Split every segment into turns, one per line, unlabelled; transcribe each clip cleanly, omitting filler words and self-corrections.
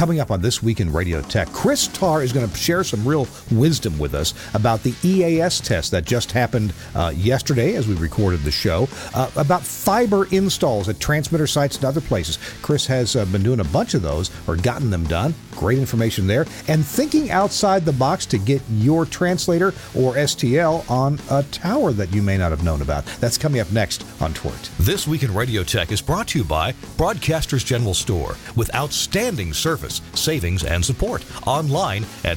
Coming up on This Week in Radio Tech, Chris Tarr is going to share some real wisdom with us about the EAS test that just happened yesterday as we recorded the show, about fiber installs at transmitter sites and other places. Chris has been doing a bunch of those, or gotten them done. Great information there. And thinking outside the box to get your translator or STL on a tower that you may not have known about. That's coming up next on TWiRT.
This Week in Radio Tech is brought to you by Broadcasters General Store, with outstanding service, savings, and support. Online at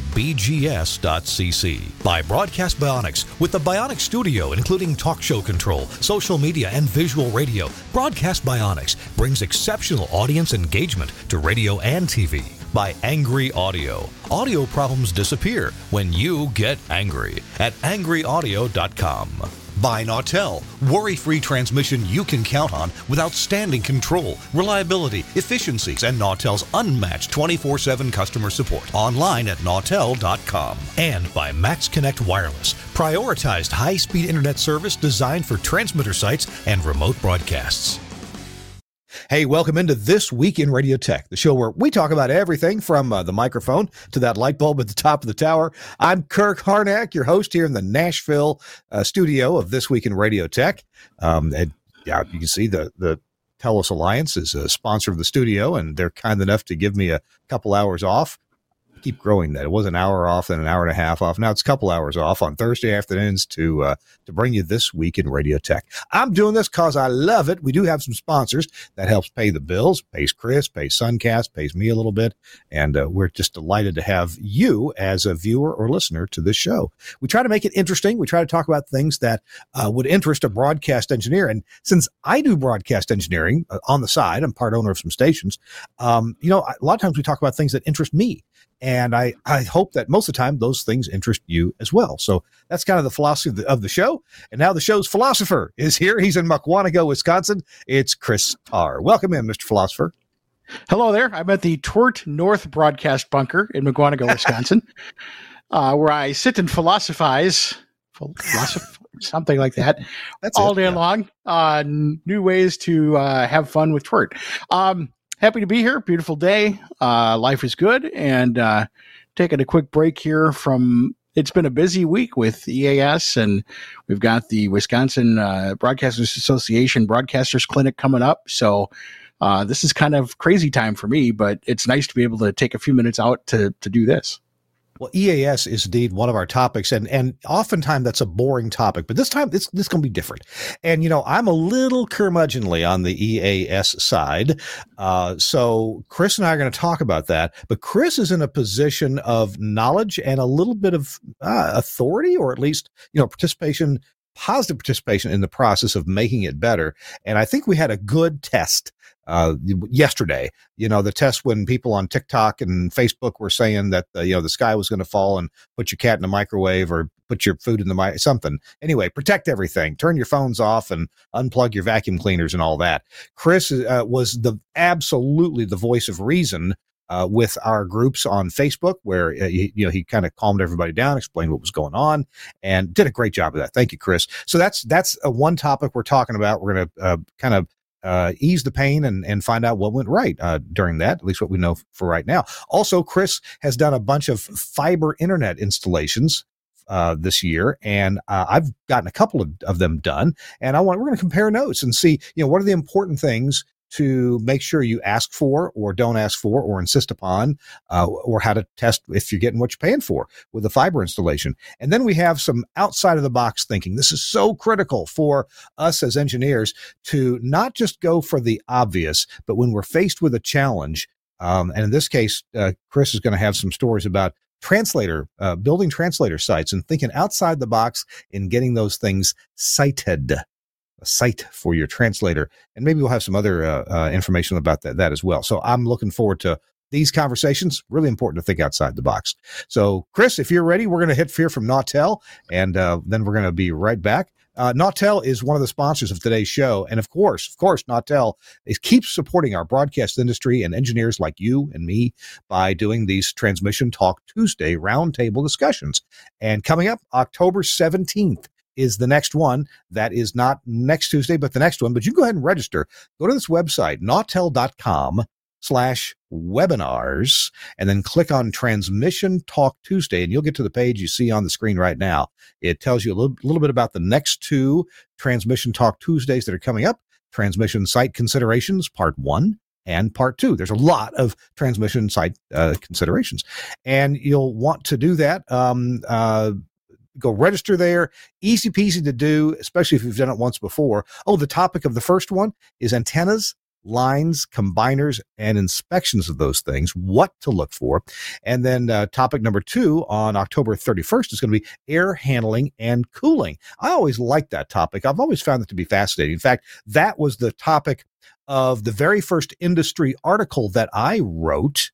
bgs.cc. By Broadcast Bionics, with the Bionics Studio, including talk show control, social media, and visual radio. Broadcast Bionics brings exceptional audience engagement to radio and TV. By Angry Audio. Audio problems disappear when you get angry at angryaudio.com. By Nautel, worry-free transmission you can count on with outstanding control, reliability, efficiencies, and Nautel's unmatched 24/7 customer support. Online at nautel.com. And by MaxConnect Wireless, prioritized high-speed internet service designed for transmitter sites and remote broadcasts.
Hey, welcome into This Week in Radio Tech, the show where we talk about everything from the microphone to that light bulb at the top of the tower. I'm Kirk Harnack, your host here in the Nashville studio of This Week in Radio Tech. And yeah, you can see the TELUS Alliance is a sponsor of the studio, and they're kind enough to give me a couple hours off. Keep growing that. It was an hour off, then an hour and a half off. Now it's a couple hours off on Thursday afternoons to bring you This Week in Radio Tech. I'm doing this because I love it. We do have some sponsors that helps pay the bills, pays Chris, pays Suncast, pays me a little bit, and we're just delighted to have you as a viewer or listener to this show. We try to make it interesting. We try to talk about things that would interest a broadcast engineer. And since I do broadcast engineering on the side, I'm part owner of some stations. A lot of times we talk about things that interest me. And I hope that most of the time those things interest you as well. So that's kind of the philosophy of the show. And now the show's philosopher is here. He's in Mukwonago, Wisconsin. It's Chris Tarr. Welcome in, Mr. Philosopher.
Hello there. I'm at the TWiRT North Broadcast Bunker in Mukwonago, Wisconsin, where I sit and philosophize, something like that, all day long on new ways to have fun with TWiRT. Happy to be here. Beautiful day. Life is good. And taking a quick break here it's been a busy week with EAS, and we've got the Wisconsin Broadcasters Association Broadcasters Clinic coming up. So this is kind of crazy time for me, but it's nice to be able to take a few minutes out to do this.
Well, EAS is indeed one of our topics, and oftentimes that's a boring topic, but this time this going to be different. And, I'm a little curmudgeonly on the EAS side. So Chris and I are going to talk about that, but Chris is in a position of knowledge and a little bit of authority, or at least, positive participation in the process of making it better. And I think we had a good test yesterday, the test when people on TikTok and Facebook were saying that, the sky was going to fall and put your cat in the microwave or put your food in the something. Anyway, protect everything, turn your phones off and unplug your vacuum cleaners and all that. Chris was absolutely the voice of reason with our groups on Facebook, where he kind of calmed everybody down, explained what was going on, and did a great job of that. Thank you, Chris. So that's one topic we're talking about. We're going to kind of ease the pain and find out what went right during that, at least what we know for right now. Also, Chris has done a bunch of fiber internet installations this year, and I've gotten a couple of them done, and we're going to compare notes and see, what are the important things to make sure you ask for or don't ask for or insist upon, or how to test if you're getting what you're paying for with the fiber installation. And then we have some outside of the box thinking. This is so critical for us as engineers to not just go for the obvious, but when we're faced with a challenge, and in this case, Chris is going to have some stories about building translator sites and thinking outside the box and getting those things sited. A site for your translator, and maybe we'll have some other information about that as well. So I'm looking forward to these conversations. Really important to think outside the box. So Chris, if you're ready, we're going to hear from Nautel, and then we're going to be right back. Nautel is one of the sponsors of today's show, and of course, Nautel keeps supporting our broadcast industry and engineers like you and me by doing these Transmission Talk Tuesday roundtable discussions. And coming up, October 17th. Is the next one. That is not next Tuesday, but the next one. But you can go ahead and register. Go to this website, nautel.com. webinars, and then click on Transmission Talk Tuesday, and you'll get to the page you see on the screen right now. It tells you a little bit about the next two Transmission Talk Tuesdays that are coming up. Transmission Site Considerations, Part 1 and Part 2. There's a lot of transmission site considerations, and you'll want to do that. Go register there. Easy peasy to do, especially if you've done it once before. Oh, the topic of the first one is antennas, lines, combiners, and inspections of those things, what to look for. And then topic number 2 on October 31st is going to be air handling and cooling. I always liked that topic. I've always found it to be fascinating. In fact, that was the topic of the very first industry article that I wrote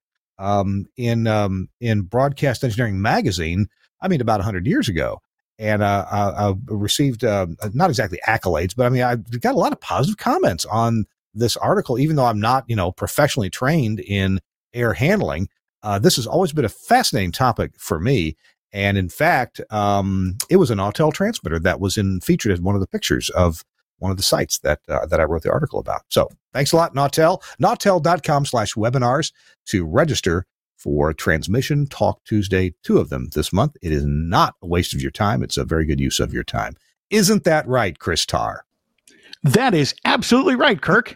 in Broadcast Engineering Magazine, about 100 years ago. And I received not exactly accolades, but I got a lot of positive comments on this article, even though I'm not, professionally trained in air handling. This has always been a fascinating topic for me. And in fact, it was an Autel transmitter that was featured as one of the pictures of one of the sites that I wrote the article about. So thanks a lot, Nautel. Nautel.com/webinars to register for Transmission Talk Tuesday, 2 of them this month. It is not a waste of your time. It's a very good use of your time. Isn't that right, Chris Tarr?
That is absolutely right, Kirk.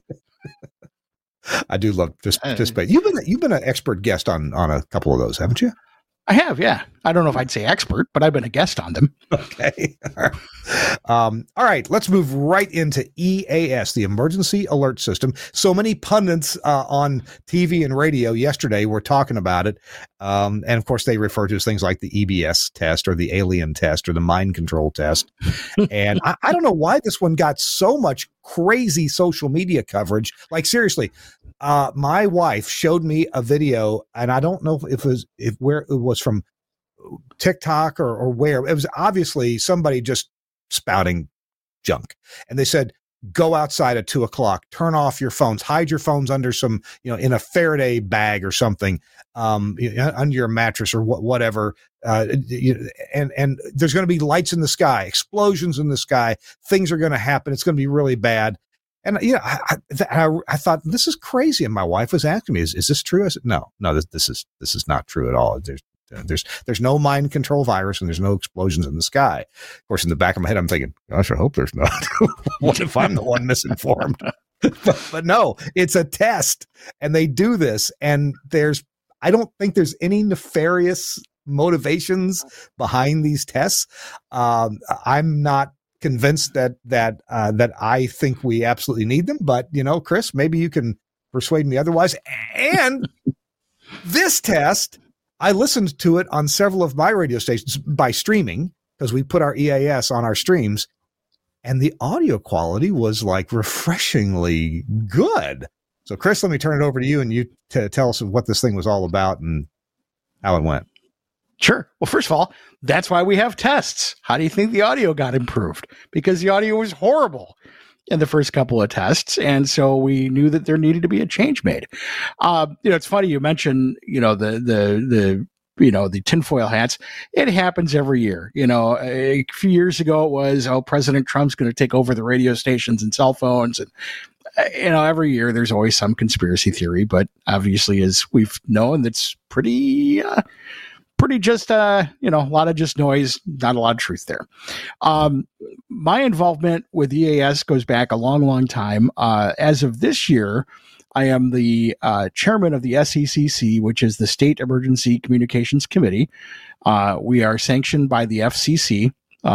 I do love to participate. You've been an expert guest on a couple of those, haven't you?
I have, yeah. I don't know if I'd say expert, but I've been a guest on them.
Okay. All right. Let's move right into EAS, the Emergency Alert System. So many pundits on TV and radio yesterday were talking about it. And of course, they refer to as things like the EBS test or the alien test or the mind control test. And I don't know why this one got so much crazy social media coverage. Like, seriously, my wife showed me a video, and I don't know if it was from TikTok or where. It was obviously somebody just spouting junk. And they said, go outside at 2:00, turn off your phones, hide your phones under some, in a Faraday bag or something, under your mattress or whatever. And there's going to be lights in the sky, explosions in the sky. Things are going to happen. It's going to be really bad. And, I thought, this is crazy. And my wife was asking me, is this true? I said, no, this is not true at all. There's no mind control virus and there's no explosions in the sky. Of course, in the back of my head, I'm thinking, gosh, I hope there's not. What if I'm the one misinformed? but no, it's a test and they do this. And I don't think there's any nefarious motivations behind these tests. I'm not convinced that I think we absolutely need them, but Chris, maybe you can persuade me otherwise. And this test, I listened to it on several of my radio stations by streaming because we put our EAS on our streams, and the audio quality was like refreshingly good. So Chris, let me turn it over to you and you to tell us what this thing was all about and how it went.
Sure. Well, first of all, that's why we have tests. How do you think the audio got improved? Because the audio was horrible in the first couple of tests. And so we knew that there needed to be a change made. It's funny you mentioned, the tinfoil hats. It happens every year. A few years ago it was, President Trump's going to take over the radio stations and cell phones. And, every year there's always some conspiracy theory, but obviously, as we've known, that's pretty just, a lot of just noise, not a lot of truth there. My involvement with EAS goes back a long, long time. As of this year, I am the chairman of the SECC, which is the State Emergency Communications Committee. We are sanctioned by the FCC.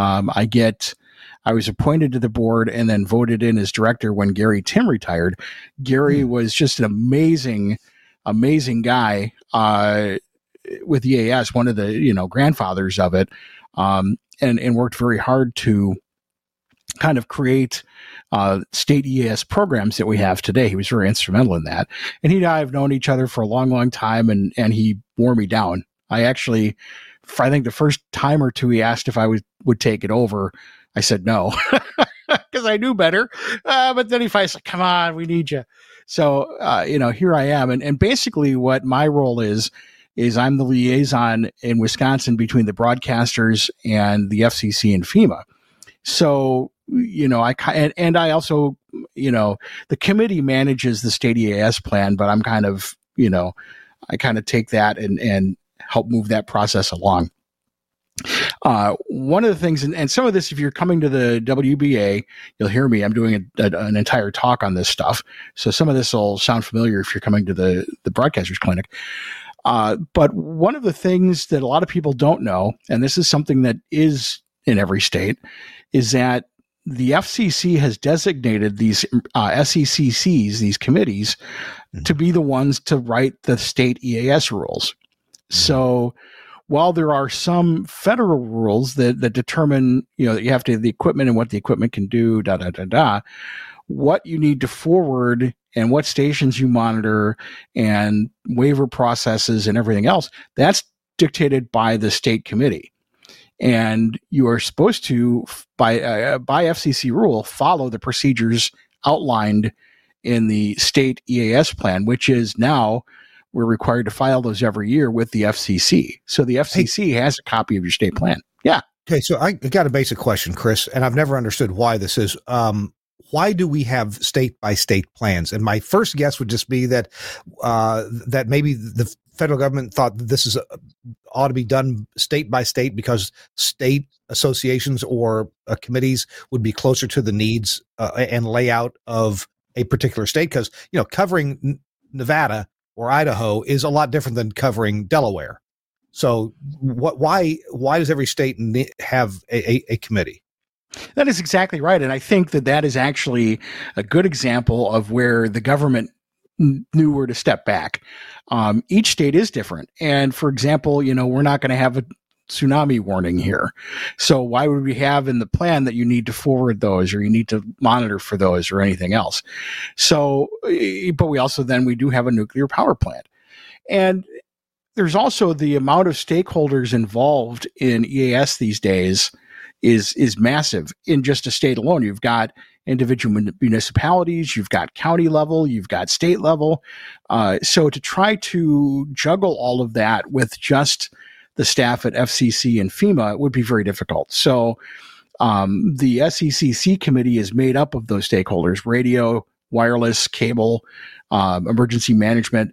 I was appointed to the board and then voted in as director when Gary Tim retired. Gary was just an amazing guy. With EAS, one of the grandfathers of it, and worked very hard to kind of create state EAS programs that we have today. He was very instrumental in that, and he and I have known each other for a long, long time, and he wore me down. I think the first time or two he asked if I would take it over, I said no because I knew better. But then he finally said, "Come on, we need you." So here I am, and basically what my role is I'm the liaison in Wisconsin between the broadcasters and the FCC and FEMA. So, I also, the committee manages the state EAS plan, but I'm kind of, I kind of take that and help move that process along. One of the things, and some of this, if you're coming to the WBA, you'll hear me. I'm doing an entire talk on this stuff. So some of this will sound familiar if you're coming to the Broadcasters Clinic. But one of the things that a lot of people don't know, and this is something that is in every state, is that the FCC has designated these SECCs, these committees, to be the ones to write the state EAS rules. So while there are some federal rules that determine, that you have to have the equipment and what the equipment can do, what you need to forward and what stations you monitor and waiver processes and everything else, that's dictated by the state committee. And you are supposed to, by FCC rule, follow the procedures outlined in the state EAS plan, which is now we're required to file those every year with the FCC. So the FCC has a copy of your state plan. Yeah.
Okay. So I got a basic question, Chris, and I've never understood why this is. Why do we have state by state plans? And my first guess would just be that that maybe the federal government thought that this ought to be done state by state because state associations or committees would be closer to the needs and layout of a particular state. Because covering Nevada or Idaho is a lot different than covering Delaware. So why does every state have a committee?
That is exactly right. And I think that is actually a good example of where the government knew where to step back. Each state is different. And for example, we're not going to have a tsunami warning here. So why would we have in the plan that you need to forward those or you need to monitor for those or anything else? So, but we do have a nuclear power plant. And there's also the amount of stakeholders involved in EAS these days is massive in just a state alone. You've got individual municipalities, you've got county level, you've got state level. So to try to juggle all of that with just the staff at FCC and FEMA would be very difficult. So the SECC committee is made up of those stakeholders: radio, wireless, cable, emergency management.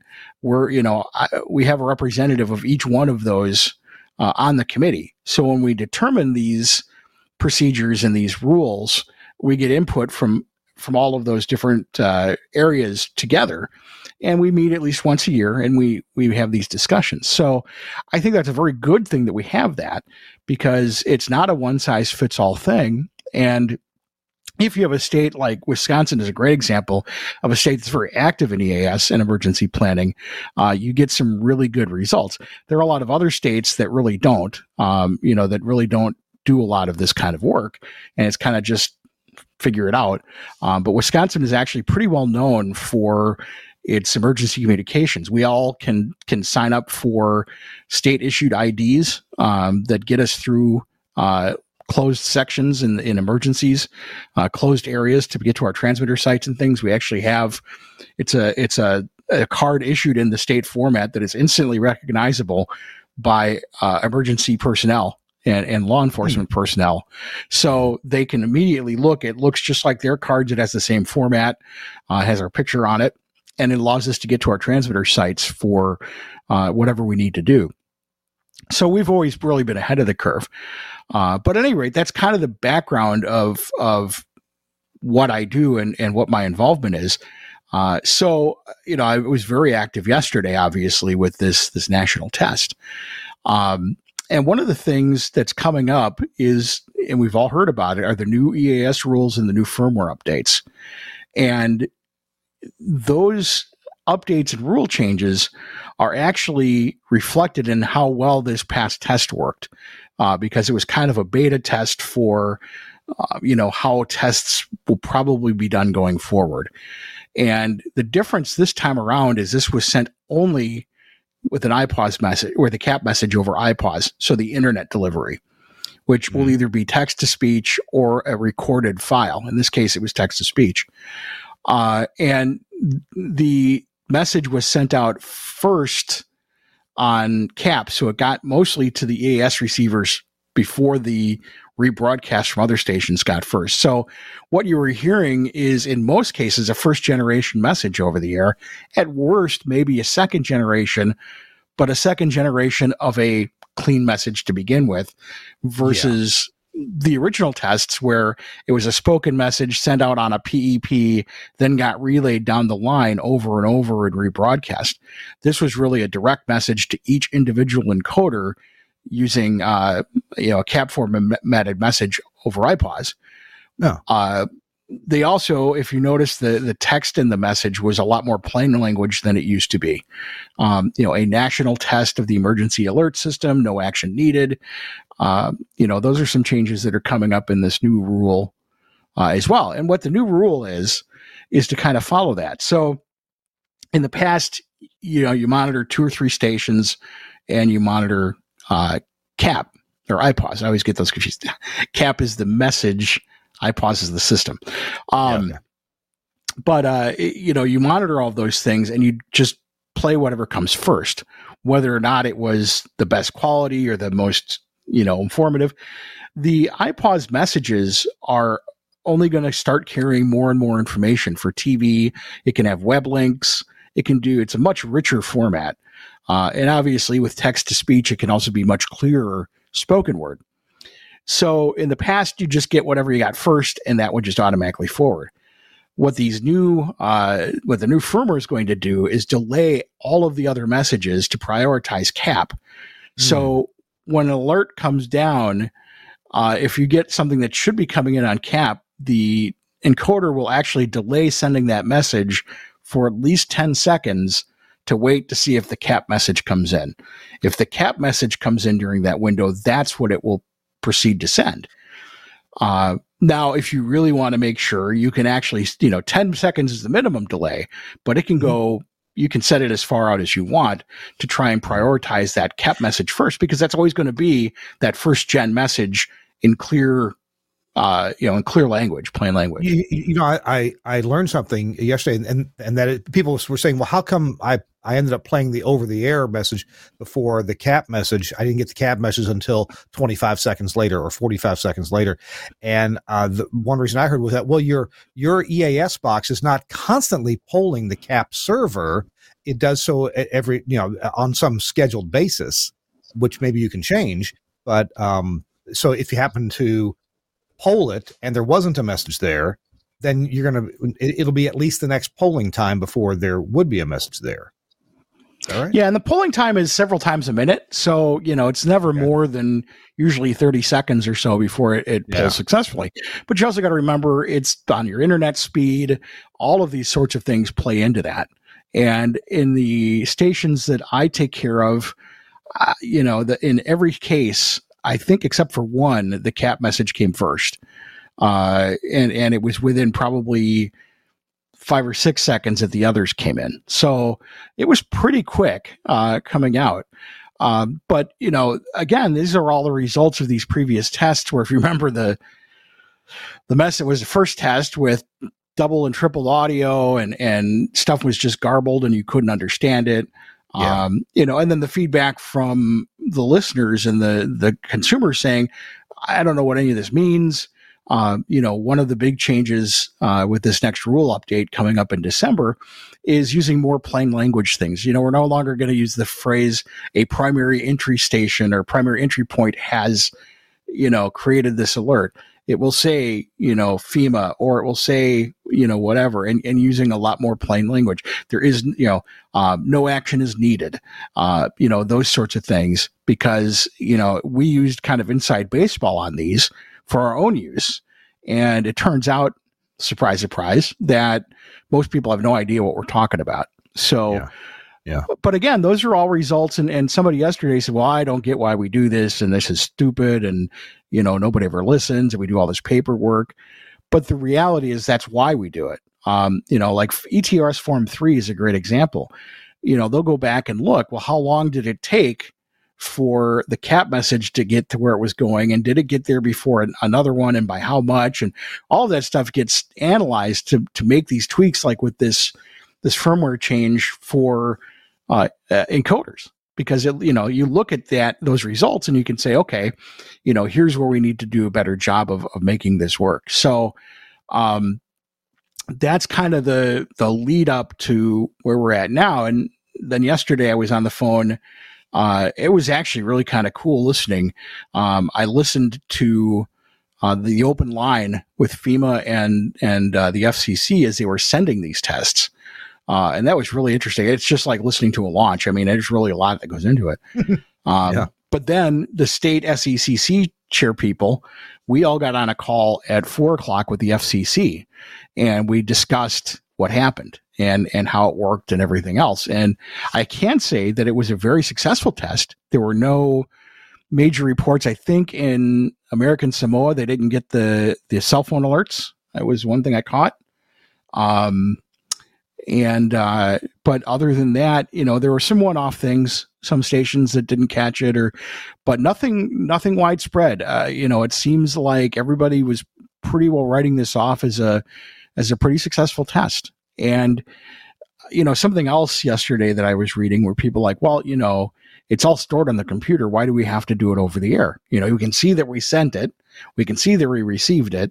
We have a representative of each one of those on the committee. So when we determine these procedures and these rules, we get input from all of those different areas together, and we meet at least once a year and we have these discussions. So I think that's a very good thing that we have that, because it's not a one size fits all thing. And if you have a state like Wisconsin is a great example of a state that's very active in EAS and emergency planning, you get some really good results. There are a lot of other states that really don't, that really don't do a lot of this kind of work, and it's kind of just figure it out. But Wisconsin is actually pretty well known for its emergency communications. We all can sign up for state issued IDs that get us through closed sections in emergencies, closed areas to get to our transmitter sites and things. We actually have, it's a card issued in the state format that is instantly recognizable by emergency personnel and law enforcement personnel. So they can immediately look, it looks just like their cards. It has the same format, has our picture on it, and it allows us to get to our transmitter sites for whatever we need to do. So we've always really been ahead of the curve. But at any rate, that's kind of the background of what I do and what my involvement is. So I was very active yesterday, obviously, with this national test. And one of the things that's coming up is, and we've all heard about it, are the new EAS rules and the new firmware updates. And those updates and rule changes are actually reflected in how well this past test worked, because it was kind of a beta test for, how tests will probably be done going forward. And the difference this time around is this was sent only with an iPause message, or the CAP message over iPause, so the internet delivery, which will either be text to speech or a recorded file. In this case, it was text to speech. And the message was sent out first on CAP, so it got mostly to the EAS receivers before the rebroadcast from other stations got first. So what you were hearing is, in most cases, a first generation message over the air. At worst, maybe a second generation, but a second generation of a clean message to begin with, versus the original tests where it was a spoken message sent out on a PEP, then got relayed down the line over and over and rebroadcast. This was really a direct message to each individual encoder using a cap formatted message over iPOS.
No.
They also, if you notice, the text in the message was a lot more plain language than it used to be. A national test of the emergency alert system, no action needed. Those are some changes that are coming up in this new rule as well. And what the new rule is to kind of follow that. So in the past, you monitor 2 or 3 stations and you monitor CAP or iPOS. I always get those confused. CAP is the message, iPOS is the system. But you monitor all of those things and you just play whatever comes first, whether or not it was the best quality or the most, informative. The iPOS messages are only going to start carrying more and more information for TV. It can have web links. It's a much richer format. And obviously with text to speech, it can also be much clearer spoken word. So in the past, you just get whatever you got first, and that would just automatically forward. What the new firmware is going to do is delay all of the other messages to prioritize CAP. So when an alert comes down, if you get something that should be coming in on CAP, the encoder will actually delay sending that message for at least 10 seconds to wait to see if the CAP message comes in. If the CAP message comes in during that window, that's what it will proceed to send. Now, if you really want to make sure, you can actually, 10 seconds is the minimum delay, but it can go, you can set it as far out as you want to try and prioritize that CAP message first, because that's always going to be that first gen message in clear language, plain language.
I learned something yesterday, and that people were saying, well, how come I ended up playing the over the air message before the CAP message? I didn't get the CAP message until 25 seconds later or 45 seconds later. And the one reason I heard was that, well, your EAS box is not constantly polling the CAP server. It does so every, on some scheduled basis, which maybe you can change. But so if you happen to poll it and there wasn't a message there, then it'll be at least the next polling time before there would be a message there. All right.
Yeah, and the polling time is several times a minute, so it's never more than usually 30 seconds or so before it polls successfully. But you also got to remember it's on your internet speed. All of these sorts of things play into that. And in the stations that I take care of, in every case, I think except for one, the CAP message came first. And it was within probably 5 or 6 seconds that the others came in. So it was pretty quick coming out. But, again, these are all the results of these previous tests where, if you remember, the message was the first test with double and triple audio and stuff was just garbled and you couldn't understand it. Yeah. And then the feedback from the listeners and the consumers saying, I don't know what any of this means. One of the big changes with this next rule update coming up in December is using more plain language things. We're no longer going to use the phrase a primary entry station or primary entry point has, created this alert. It will say, FEMA, or it will say, whatever, and using a lot more plain language. There is, no action is needed, those sorts of things, because, we used kind of inside baseball on these for our own use. And it turns out, surprise, surprise, that most people have no idea what we're talking about. So, yeah. But again, those are all results. And somebody yesterday said, well, I don't get why we do this, and this is stupid, and, nobody ever listens, and we do all this paperwork. But the reality is that's why we do it. Like ETRS Form 3 is a great example. They'll go back and look, well, how long did it take for the CAP message to get to where it was going, and did it get there before another one, and by how much, and all of that stuff gets analyzed to make these tweaks, like with this firmware change for encoders. because you look at those results and you can say, okay, here's where we need to do a better job of making this work. So, that's kind of the lead up to where we're at now. And then yesterday I was on the phone. It was actually really kind of cool listening. I listened to the open line with FEMA and the FCC as they were sending these tests. And that was really interesting. It's just like listening to a launch. I mean, there's really a lot that goes into it. Yeah. But then the state SECC chair people, we all got on a call at 4:00 with the FCC, and we discussed what happened and how it worked and everything else. And I can say that it was a very successful test. There were no major reports. I think in American Samoa, they didn't get the cell phone alerts. That was one thing I caught. But other than that, there were some one-off things, some stations that didn't catch it, but nothing widespread. It seems like everybody was pretty well writing this off as a pretty successful test. And, something else yesterday that I was reading where people like, well, it's all stored on the computer. Why do we have to do it over the air? You can see that we sent it. We can see that we received it.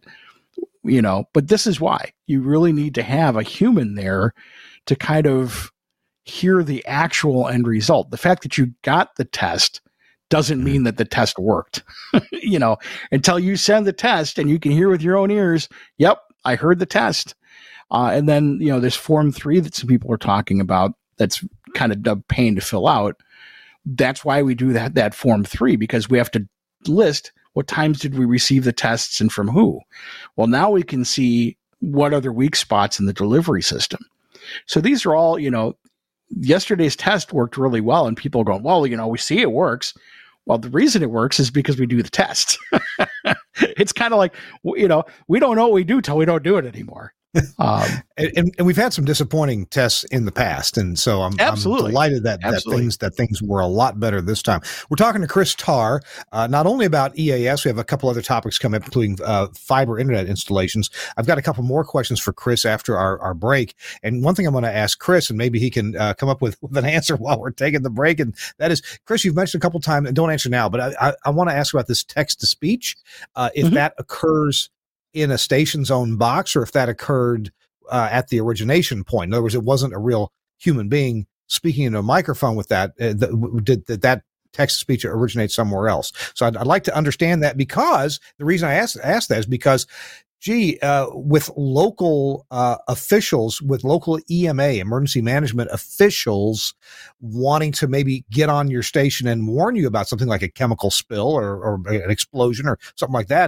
But this is why you really need to have a human there to kind of hear the actual end result. The fact that you got the test doesn't mean that the test worked, until you send the test and you can hear with your own ears, yep, I heard the test. And then, there's Form 3 that some people are talking about. That's kind of a pain to fill out. That's why we do that Form 3, because we have to list what times did we receive the tests and from who? Well, now we can see what are the weak spots in the delivery system. So these are all, yesterday's test worked really well, and people are going, well, we see it works. Well, the reason it works is because we do the test. It's kind of like, we don't know what we do till we don't do it anymore.
And we've had some disappointing tests in the past, and so I'm delighted that things were a lot better this time. We're talking to Chris Tarr, not only about EAS. We have a couple other topics coming up, including fiber internet installations. I've got a couple more questions for Chris after our break, and one thing I'm going to ask Chris, and maybe he can come up with an answer while we're taking the break, and that is, Chris, you've mentioned a couple times, and don't answer now, but I want to ask about this text to speech, if that occurs in a station's own box, or if that occurred at the origination point. In other words, it wasn't a real human being speaking into a microphone with that. Did that text to speech originate somewhere else? So I'd like to understand that, because the reason I asked that is because, with local officials, with local EMA, emergency management officials, wanting to maybe get on your station and warn you about something like a chemical spill or an explosion or something like that.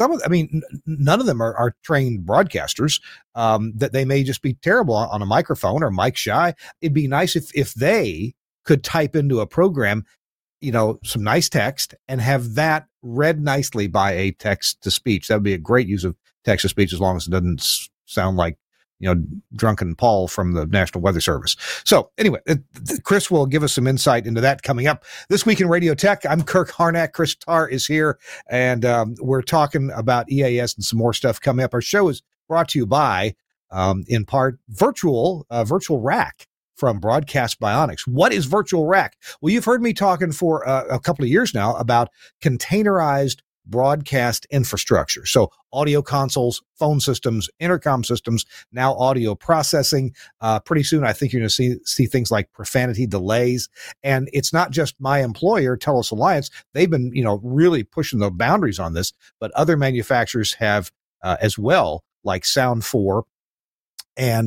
None of them are trained broadcasters. That they may just be terrible on a microphone or mic shy. It'd be nice if they could type into a program, some nice text and have that read nicely by a text to speech. That would be a great use of text to speech, as long as it doesn't sound like, drunken Paul from the National Weather Service. So anyway, Chris will give us some insight into that coming up this week in Radio Tech. I'm Kirk Harnack. Chris Tarr is here, and we're talking about EAS and some more stuff coming up. Our show is brought to you by, in part, Virtual Rack from Broadcast Bionics. What is Virtual Rack? Well, you've heard me talking for a couple of years now about containerized broadcast infrastructure. So audio consoles, phone systems, intercom systems, now audio processing. Pretty soon, I think you're going to see things like profanity delays. And it's not just my employer, Telos Alliance. They've been, really pushing the boundaries on this, but other manufacturers have as well, like Sound 4 and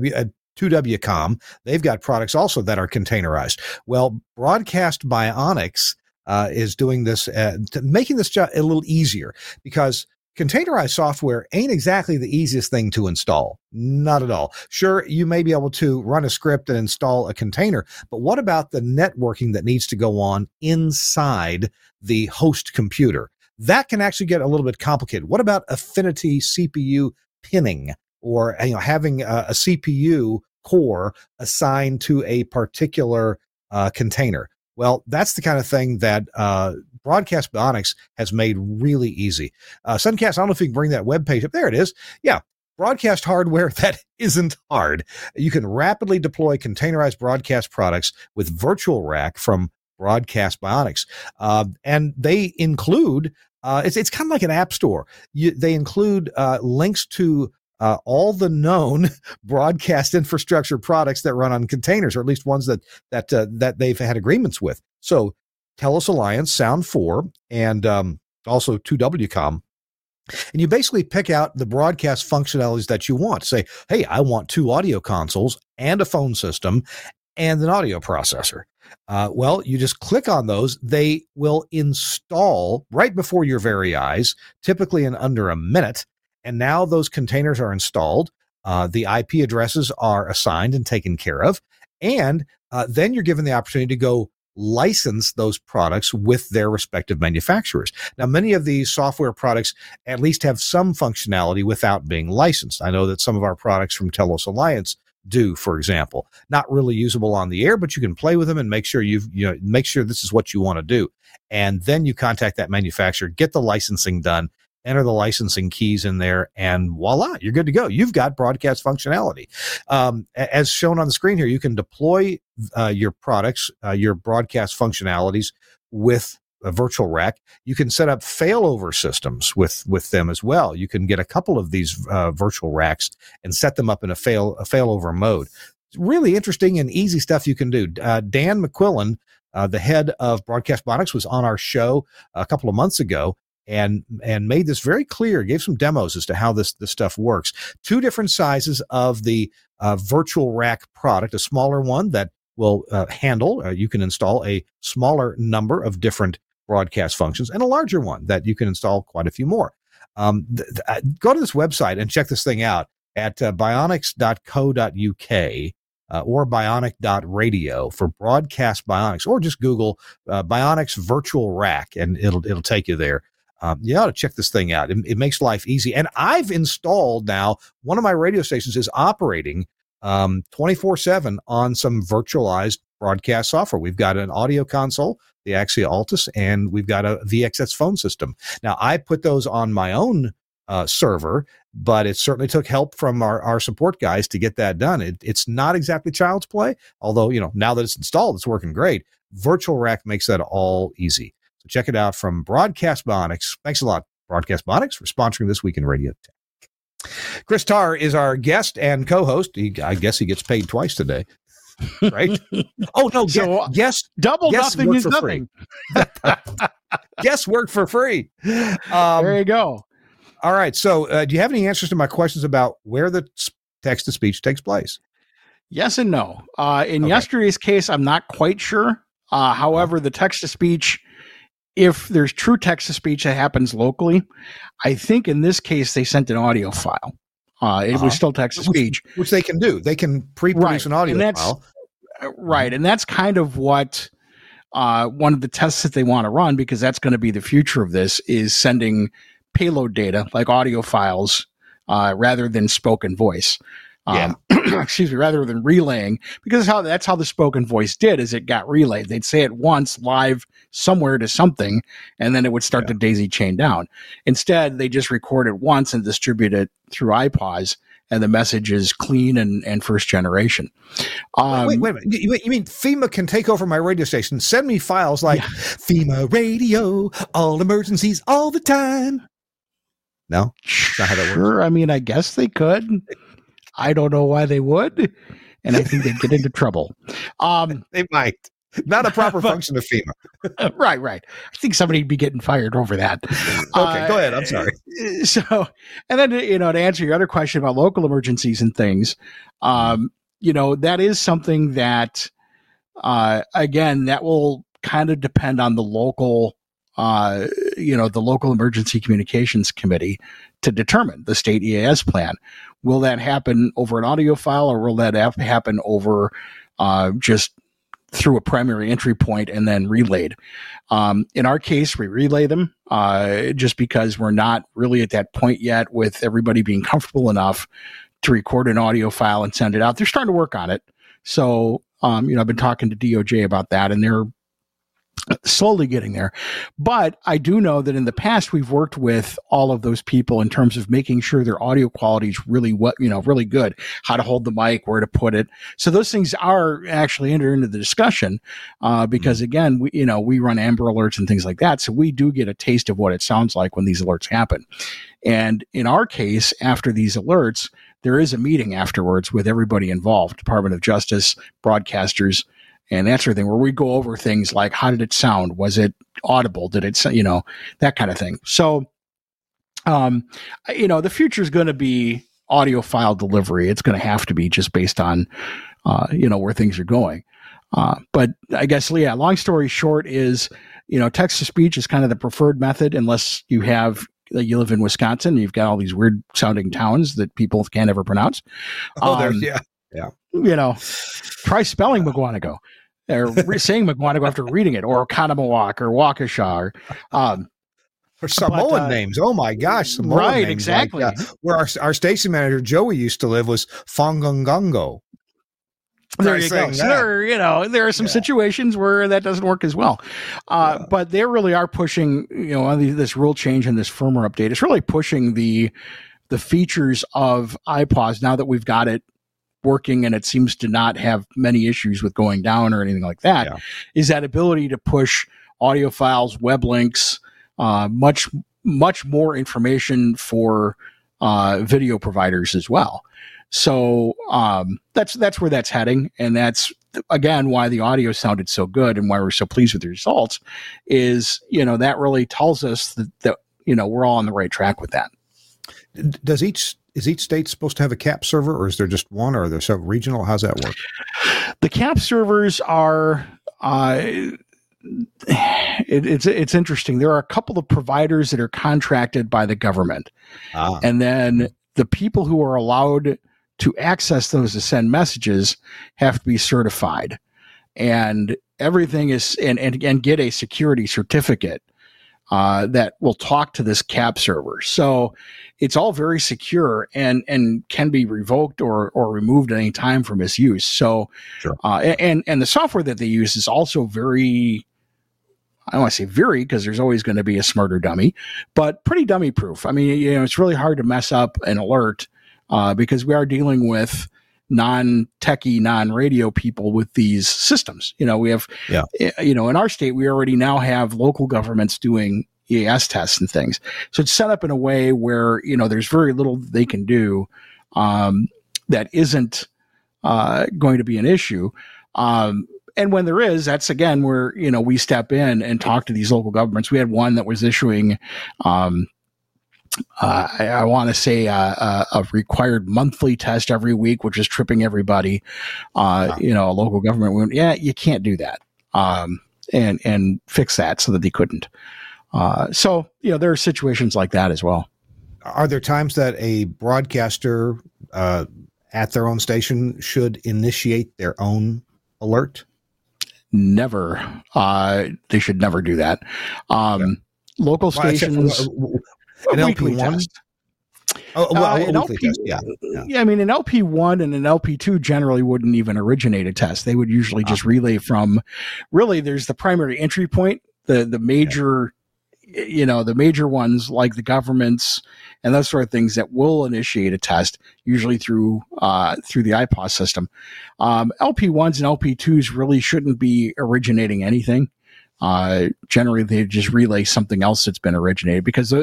2WCOM. They've got products also that are containerized. Well, Broadcast Bionics is doing this, making this job a little easier, because containerized software ain't exactly the easiest thing to install. Not at all. Sure, you may be able to run a script and install a container, but what about the networking that needs to go on inside the host computer? That can actually get a little bit complicated. What about affinity CPU pinning, or having a CPU core assigned to a particular container? Well, that's the kind of thing that Broadcast Bionics has made really easy. Suncast, I don't know if you can bring that web page up. There it is. Yeah. broadcast hardware that isn't hard. You can rapidly deploy containerized broadcast products with Virtual Rack from Broadcast Bionics. And they include, it's kind of like an app store. They include links to all the known broadcast infrastructure products that run on containers, or at least ones that they've had agreements with. So Telos Alliance, Sound 4, and also 2WCOM. And you basically pick out the broadcast functionalities that you want. Say, hey, I want 2 audio consoles and a phone system and an audio processor. Well, you just click on those. They will install right before your very eyes, typically in under a minute. And now those containers are installed. The IP addresses are assigned and taken care of. And then you're given the opportunity to go license those products with their respective manufacturers. Now, many of these software products at least have some functionality without being licensed. I know that some of our products from Telos Alliance do, for example, not really usable on the air, but you can play with them and make sure make sure this is what you want to do. And then you contact that manufacturer, get the licensing done, enter the licensing keys in there, and voila, you're good to go. You've got broadcast functionality. As shown on the screen here, you can deploy your products, your broadcast functionalities with a Virtual Rack. You can set up failover systems with them as well. You can get a couple of these virtual racks and set them up in a failover mode. It's really interesting and easy stuff you can do. Dan McQuillan, the head of Broadcast Bionics, was on our show a couple of months ago and made this very clear, gave some demos as to how this stuff works. 2 different sizes of the Virtual Rack product, a smaller one that will handle, you can install a smaller number of different broadcast functions, and a larger one that you can install quite a few more. Go to this website and check this thing out at bionics.co.uk or bionic.radio for Broadcast Bionics, or just Google Bionics Virtual Rack and it'll take you there. You ought to check this thing out. It makes life easy. And I've installed now, one of my radio stations is operating 24/7 on some virtualized broadcast software. We've got an audio console, the Axia Altus, and we've got a VXS phone system. Now, I put those on my own server, but it certainly took help from our support guys to get that done. It's not exactly child's play, although, now that it's installed, it's working great. Virtual Rack makes that all easy. So check it out from Broadcast Bionics. Thanks a lot, Broadcast Bionics, for sponsoring This Week in Radio Tech. Chris Tarr is our guest and co-host. I guess he gets paid twice today, right? Oh, no, guest
double nothing is nothing.
Guest work for free.
There you go.
All right. So do you have any answers to my questions about where the text-to-speech takes place?
Yes and no. In yesterday's case, I'm not quite sure. However, the text-to-speech, if there's true text-to-speech that happens locally, I think in this case they sent an audio file. It was still text-to-speech.
Which they can do. They can pre-produce an audio file.
Right. And that's kind of what one of the tests that they want to run, because that's going to be the future of this, is sending payload data like audio files rather than spoken voice. Rather than relaying, because that's how the spoken voice did, is it got relayed. They'd say it once live somewhere to something, and then it would start to daisy chain down. Instead, they just record it once and distribute it through iPods, and the message is clean and first generation.
Wait a minute. You mean FEMA can take over my radio station, send me files like FEMA radio, all emergencies all the time? No? That's not how that works.
I mean, I guess they could. I don't know why they would, and I think they'd get into trouble.
They might. Not a proper function of FEMA.
Right. I think somebody'd be getting fired over that.
Okay, go ahead. I'm sorry.
So, and then, to answer your other question about local emergencies and things, that is something that, again, that will kind of depend on the local, the local emergency communications committee to determine the state EAS plan. Will that happen over an audio file, or will that happen over just through a primary entry point and then relayed? In our case, we relay them just because we're not really at that point yet with everybody being comfortable enough to record an audio file and send it out. They're starting to work on it. So, I've been talking to DOJ about that, and slowly getting there. But I do know that in the past, we've worked with all of those people in terms of making sure their audio quality is really really good, how to hold the mic, where to put it. So those things are actually entered into the discussion, because again, we run Amber Alerts and things like that. So we do get a taste of what it sounds like when these alerts happen. And in our case, after these alerts, there is a meeting afterwards with everybody involved, Department of Justice, broadcasters, and that sort of thing, where we go over things like, how did it sound? Was it audible? Did it, that kind of thing. So, the future is going to be audio file delivery. It's going to have to be, just based on, where things are going. But I guess, long story short is, text to speech is kind of the preferred method, unless you live in Wisconsin, you've got all these weird sounding towns that people can't ever pronounce. Try spelling McGuanago, or saying McGuanago after reading it, or Oconomowoc, or Waukesha,
or Samoan names. Oh my gosh, Samoan
right,
names.
exactly.
Where our station manager Joey used to live was Fongongongo.
There you go. So there are some situations where that doesn't work as well. But they really are pushing, this rule change and this firmware update. It's really pushing the features of iPause, now that we've got it working and it seems to not have many issues with going down or anything like that, is that ability to push audio files, web links, much, much more information for video providers as well. So that's where that's heading, and that's again why the audio sounded so good and why we're so pleased with the results. Is that really tells us that we're all on the right track with that.
Is each state supposed to have a CAP server, or is there just one, or are there some regional? How's that work?
The CAP servers are. It's interesting. There are a couple of providers that are contracted by the government, and then the people who are allowed to access those to send messages have to be certified, and everything is and get a security certificate that will talk to this CAP server. So it's all very secure and can be revoked or removed at any time for misuse. So, sure. And the software that they use is also very, I don't want to say very, because there's always going to be a smarter dummy, but pretty dummy proof. I mean, it's really hard to mess up an alert because we are dealing with non-techie, non-radio people with these systems. We have, in our state, we already now have local governments doing EAS tests and things. So it's set up in a way where, there's very little they can do that isn't going to be an issue. And when there is, that's again where, we step in and talk to these local governments. We had one that was issuing, I want to say a required monthly test every week, which is tripping everybody. A local government went, you can't do that, and fix that so that they couldn't. So there are situations like that as well.
Are there times that a broadcaster at their own station should initiate their own alert?
Never. They should never do that. Local stations.
An LP1?
An LP test, I mean, an LP1 and an LP2 generally wouldn't even originate a test. They would usually just relay from, really, there's the primary entry point, the major, the major ones like the governments and those sort of things that will initiate a test, usually through the iPause system. LP1s and LP2s really shouldn't be originating anything. Generally, they just relay something else that's been originated, because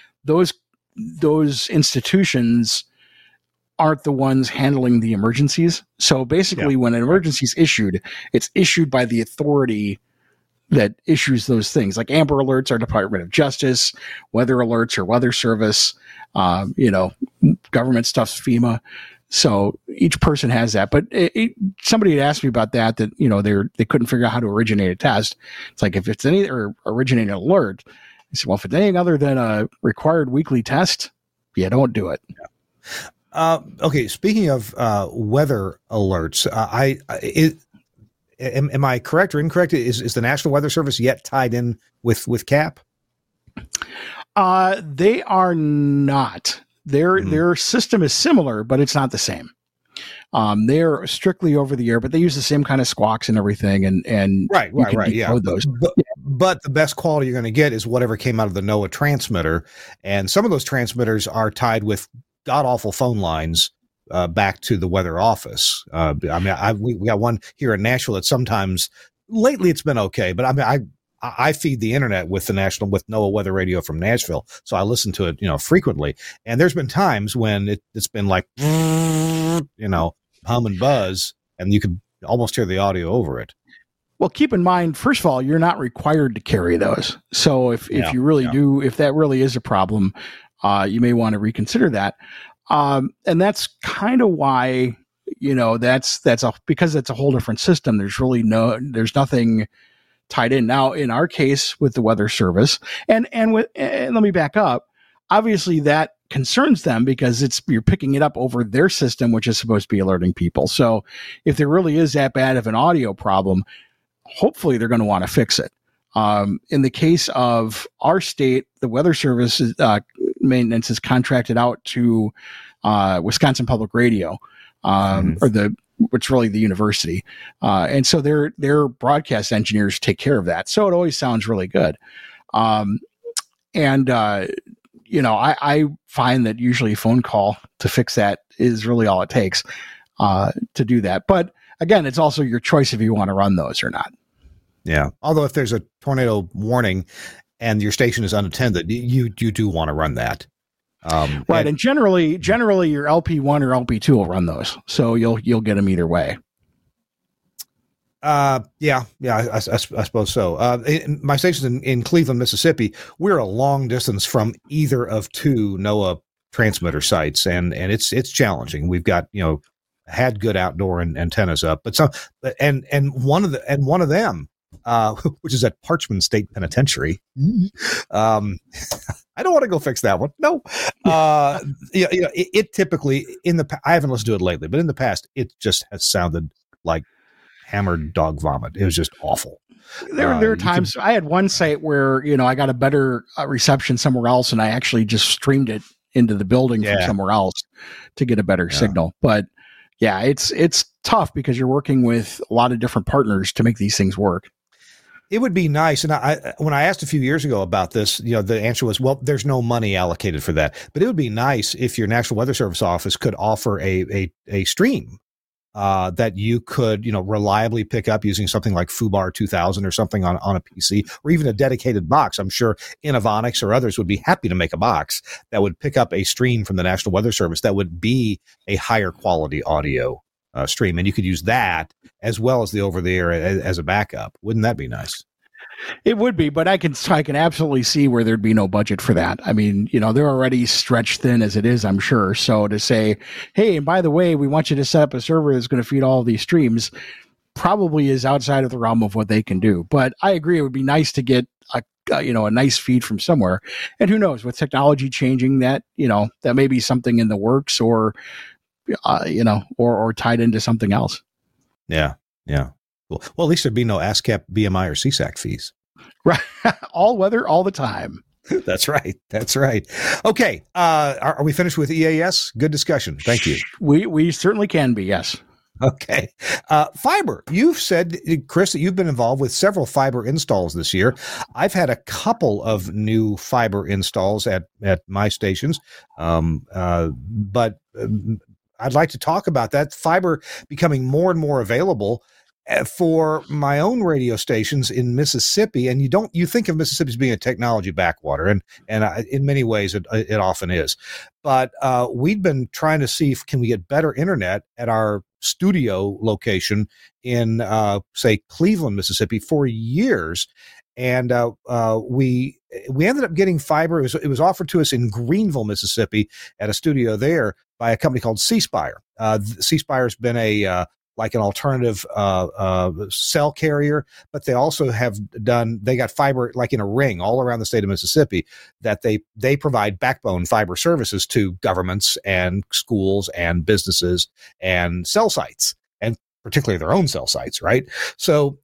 those institutions aren't the ones handling the emergencies. So basically, when an emergency is issued, it's issued by the authority that issues those things. Like Amber Alerts are Department of Justice, weather alerts or Weather Service, government stuff's FEMA. So each person has that. But somebody had asked me about that they couldn't figure out how to originate a test. It's like, if it's any or originate an alert, I said, well, if it's anything other than a required weekly test, don't do it.
Okay. Speaking of weather alerts, am I correct or incorrect? Is the National Weather Service yet tied in with CAP?
They are not. Their system is similar, but it's not the same. They're strictly over the air, but they use the same kind of squawks and everything, and
right. Yeah.
Those.
But the best quality you're going to get is whatever came out of the NOAA transmitter. And some of those transmitters are tied with god-awful phone lines back to the weather office. We got one here in Nashville that sometimes, lately it's been okay, but I feed the internet with NOAA Weather Radio from Nashville, so I listen to it, frequently. And there's been times when it's been like, hum and buzz, and you can almost hear the audio over it.
Well, keep in mind, first of all, you're not required to carry those. So if you really do, if that really is a problem, you may want to reconsider that. And that's kind of why, because it's a whole different system. There's nothing tied in. Now, in our case with the Weather Service, and let me back up. Obviously, that concerns them because you're picking it up over their system, which is supposed to be alerting people. So if there really is that bad of an audio problem, hopefully they're going to want to fix it. In the case of our state, the Weather Service maintenance is contracted out to Wisconsin Public Radio, which really the university. And so their broadcast engineers take care of that. So it always sounds really good. I find that usually a phone call to fix that is really all it takes to do that. But again, it's also your choice if you want to run those or not.
Yeah. Although if there's a tornado warning and your station is unattended, you do want to run that.
Right. And generally your LP1 or LP2 will run those. So you'll get them either way.
I suppose so. My station's in Cleveland, Mississippi. We're a long distance from either of two NOAA transmitter sites, and it's challenging. We've got had good outdoor antennas up, but one of them, which is at Parchman State Penitentiary. I don't want to go fix that one. No, it typically I haven't listened to it lately, but in the past, it just has sounded like hammered dog vomit. It was just awful.
There are times I had one site where, I got a better reception somewhere else, and I actually just streamed it into the building from somewhere else to get a better signal. But yeah, it's tough because you're working with a lot of different partners to make these things work.
It would be nice. And when I asked a few years ago about this, the answer was, well, there's no money allocated for that, but it would be nice if your National Weather Service office could offer a stream that you could, reliably pick up using something like FUBAR 2000 or something on a PC, or even a dedicated box. I'm sure Innovonics or others would be happy to make a box that would pick up a stream from the National Weather Service that would be a higher quality audio stream. And you could use that as well as the over the air as a backup. Wouldn't that be nice?
It would be, but I can absolutely see where there'd be no budget for that. I mean, they're already stretched thin as it is, I'm sure. So to say, hey, and by the way, we want you to set up a server that's going to feed all of these streams, probably is outside of the realm of what they can do. But I agree, it would be nice to get a nice feed from somewhere. And who knows, with technology changing, that may be something in the works, or or tied into something else. Yeah.
Well, at least there'd be no ASCAP, BMI, or CSAC fees.
Right. All weather, all the time.
That's right. Okay. Are we finished with EAS? Good discussion. Thank you.
We certainly can be. Yes.
Okay. Fiber. You've said, Chris, that you've been involved with several fiber installs this year. I've had a couple of new fiber installs at my stations. But I'd like to talk about that. Fiber becoming more and more available for my own radio stations in Mississippi. And you think of Mississippi as being a technology backwater, and in many ways it often is. But we'd been trying to see can we get better internet at our studio location in say Cleveland, Mississippi for years. And we ended up getting fiber. It was offered to us in Greenville, Mississippi, at a studio there by a company called C Spire. C Spire's been like an alternative cell carrier, but they also they got fiber like in a ring all around the state of Mississippi that they provide backbone fiber services to governments and schools and businesses and cell sites, and particularly their own cell sites, right? So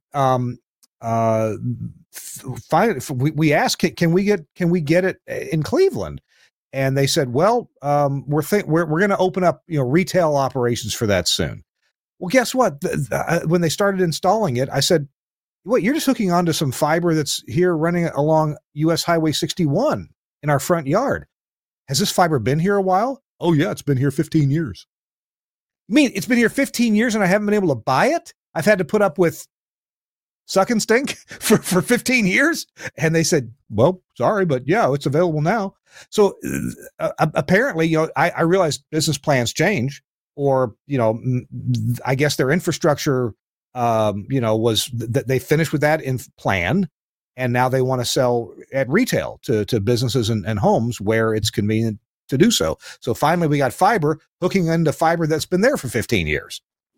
we asked, can we get it in Cleveland? And they said, well, we're going to open up retail operations for that soon. Well, guess what? When they started installing it, I said, What, you're just hooking onto some fiber that's here running along US Highway 61 in our front yard. Has this fiber been here a while? Oh, yeah, it's been here 15 years. You mean it's been here 15 years and I haven't been able to buy it? I've had to put up with suck and stink for 15 years? And they said, well, sorry, but yeah, it's available now. So apparently, I realized business plans change, or, I guess their infrastructure, was that they finished with that in plan. And now they want to sell at retail to businesses and homes where it's convenient to do so. So finally, we got fiber hooking into fiber that's been there for 15 years.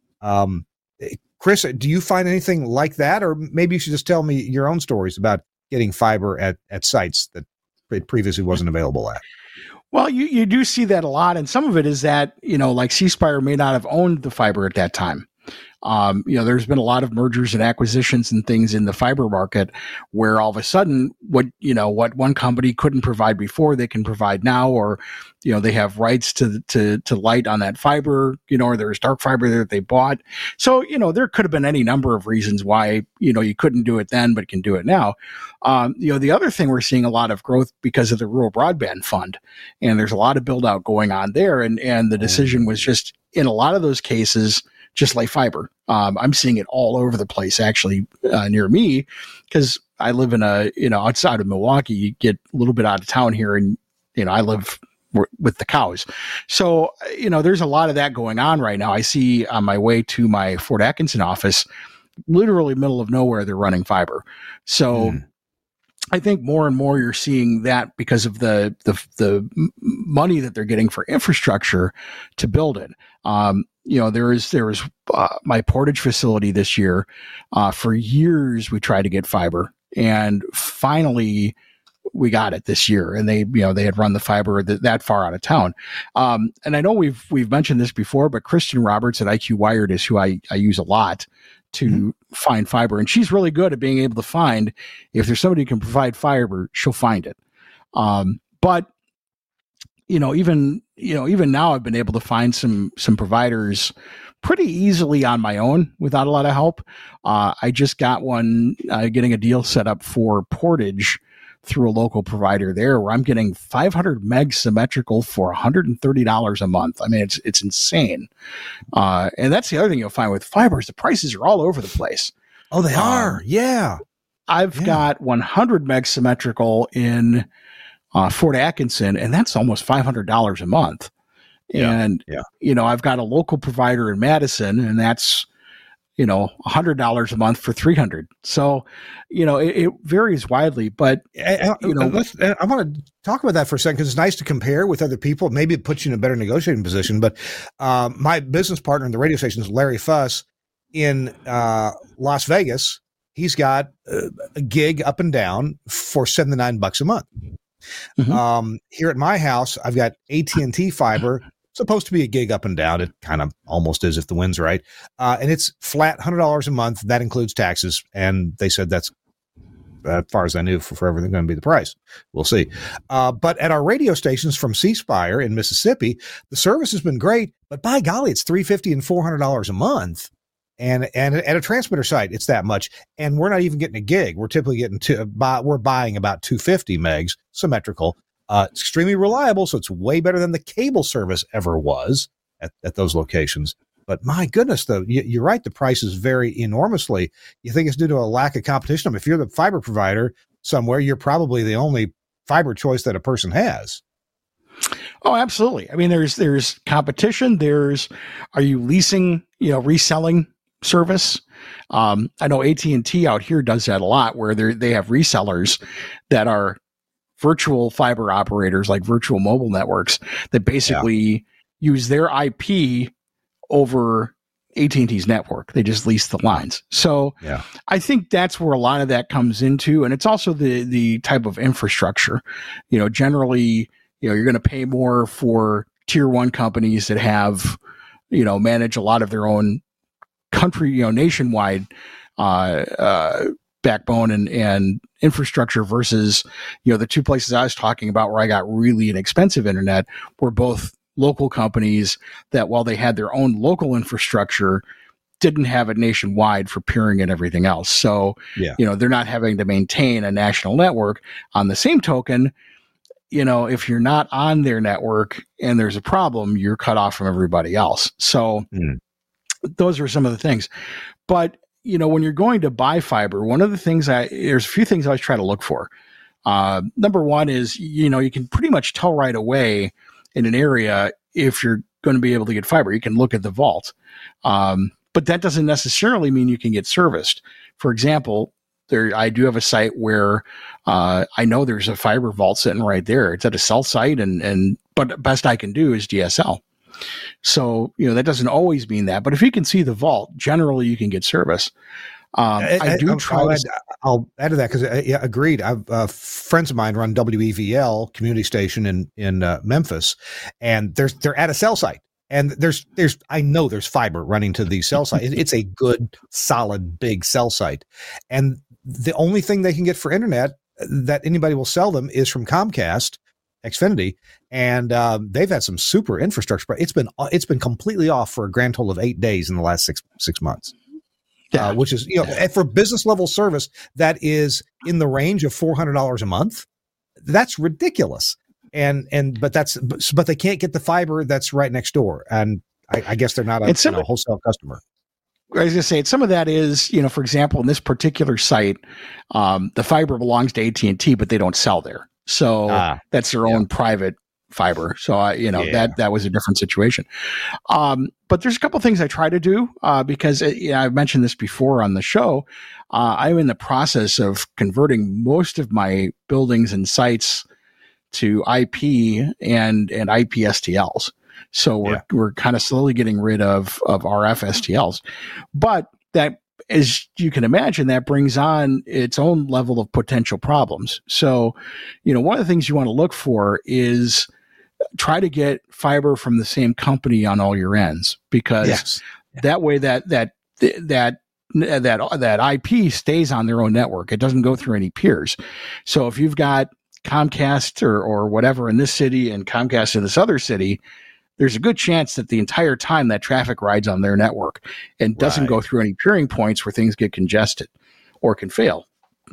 Chris, do you find anything like that? Or maybe you should just tell me your own stories about getting fiber at sites that it previously wasn't available at.
Well, you do see that a lot. And some of it is that, like C Spire may not have owned the fiber at that time. There's been a lot of mergers and acquisitions and things in the fiber market where all of a sudden what one company couldn't provide before, they can provide now, or, they have rights to light on that fiber, or there's dark fiber that they bought. So, there could have been any number of reasons why, you couldn't do it then, but can do it now. The other thing, we're seeing a lot of growth because of the Rural Broadband Fund, and there's a lot of build out going on there. And the decision was just, in a lot of those cases, just like fiber. I'm seeing it all over the place, actually, near me, because I live in outside of Milwaukee. You get a little bit out of town here, and, I live with the cows. So, there's a lot of that going on right now. I see on my way to my Fort Atkinson office, literally middle of nowhere, they're running fiber. So I think more and more you're seeing that because of the money that they're getting for infrastructure to build it. There was my Portage facility this year. For years, we tried to get fiber, and finally we got it this year. And they had run the fiber that far out of town. And I know we've mentioned this before, but Kristen Roberts at IQ Wired is who I use a lot to find fiber, and she's really good at being able to find, if there's somebody who can provide fiber, she'll find it. But even now, I've been able to find some providers pretty easily on my own without a lot of help. I just got one, getting a deal set up for Portage through a local provider there, where I'm getting 500 meg symmetrical for $130 a month. I mean, it's insane. And that's the other thing you'll find with fiber is the prices are all over the place.
Oh, they are. Yeah.
I've got 100 meg symmetrical in Fort Atkinson, and that's almost $500 a month. And, I've got a local provider in Madison, and that's, $100 a month for 300. So, it varies widely, but
I want to talk about that for a second, because it's nice to compare with other people. Maybe it puts you in a better negotiating position. But my business partner in the radio station is Larry Fuss in Las Vegas. He's got a gig up and down for $79 a month. Here at my house, I've got AT&T fiber, supposed to be a gig up and down. It kind of almost is if the wind's right. And it's flat $100 a month. That includes taxes. And they said that's, as far as I knew, forever going to be the price. We'll see. But at our radio stations from C Spire in Mississippi, the service has been great, but by golly, it's $350 and $400 a month. And at a transmitter site, it's that much. And we're not even getting a gig. We're typically getting we're buying about 250 megs symmetrical. It's extremely reliable, so it's way better than the cable service ever was at those locations. But my goodness, though, you're right. The prices vary enormously. You think it's due to a lack of competition? I mean, if you're the fiber provider somewhere, you're probably the only fiber choice that a person has.
Oh, absolutely. I mean, there's competition. Are you leasing, reselling service? I know AT&T out here does that a lot, where they have resellers that are virtual fiber operators, like virtual mobile networks, that basically use their IP over AT&T's network. They just lease the lines. So I think that's where a lot of that comes into. And it's also the type of infrastructure. Generally, you're going to pay more for tier one companies that have, manage a lot of their own country, nationwide backbone and infrastructure versus, the two places I was talking about where I got really inexpensive internet were both local companies that, while they had their own local infrastructure, didn't have it nationwide for peering and everything else. So, they're not having to maintain a national network. On the same token, if you're not on their network and there's a problem, you're cut off from everybody else. So those are some of the things. But, when you're going to buy fiber, one of the things there's a few things I always try to look for. Number one is, you can pretty much tell right away in an area if you're going to be able to get fiber. You can look at the vault. But that doesn't necessarily mean you can get serviced. For example, I do have a site where I know there's a fiber vault sitting right there. It's at a cell site, but best I can do is DSL. So, that doesn't always mean that. But if you can see the vault, generally you can get service. I'll add to that because agreed. Friends of mine run WEVL community station in Memphis, and they're at a cell site. And I know there's fiber running to the cell site. It's a good, solid, big cell site. And the only thing they can get for internet that anybody will sell them is from Comcast, Xfinity. And they've had some super infrastructure, but it's been completely off for a grand total of 8 days in the last six months. Which is, for business level service that is in the range of $400 a month. That's ridiculous. But they can't get the fiber that's right next door. And I guess they're not a wholesale customer. I was going to say, some of that is, for example, in this particular site, the fiber belongs to AT&T, but they don't sell there. So that's their own private fiber. So, that was a different situation. But there's a couple of things I try to do because I've mentioned this before on the show. I'm in the process of converting most of my buildings and sites to IP and IP STLs. So we're kind of slowly getting rid of RF STLs. But that, as you can imagine, that brings on its own level of potential problems. So, one of the things you want to look for is try to get fiber from the same company on all your ends, because that way that IP stays on their own network. It doesn't go through any peers. So if you've got Comcast or whatever in this city and Comcast in this other city, there's a good chance that the entire time that traffic rides on their network and doesn't go through any peering points where things get congested or can fail.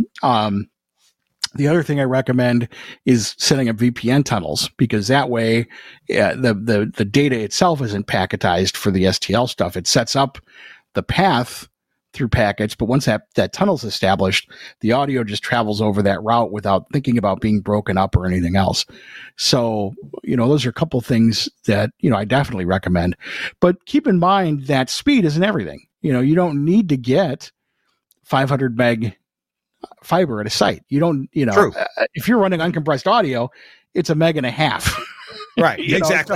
The other thing I recommend is setting up VPN tunnels, because that way the data itself isn't packetized for the STL stuff. It sets up the path through packets, but once that tunnel's established, the audio just travels over that route without thinking about being broken up or anything else. So, those are a couple things that, I definitely recommend. But keep in mind that speed isn't everything. You don't need to get 500 meg fiber at a site. You don't, if you're running uncompressed audio, it's 1.5 meg.
Right. Exactly.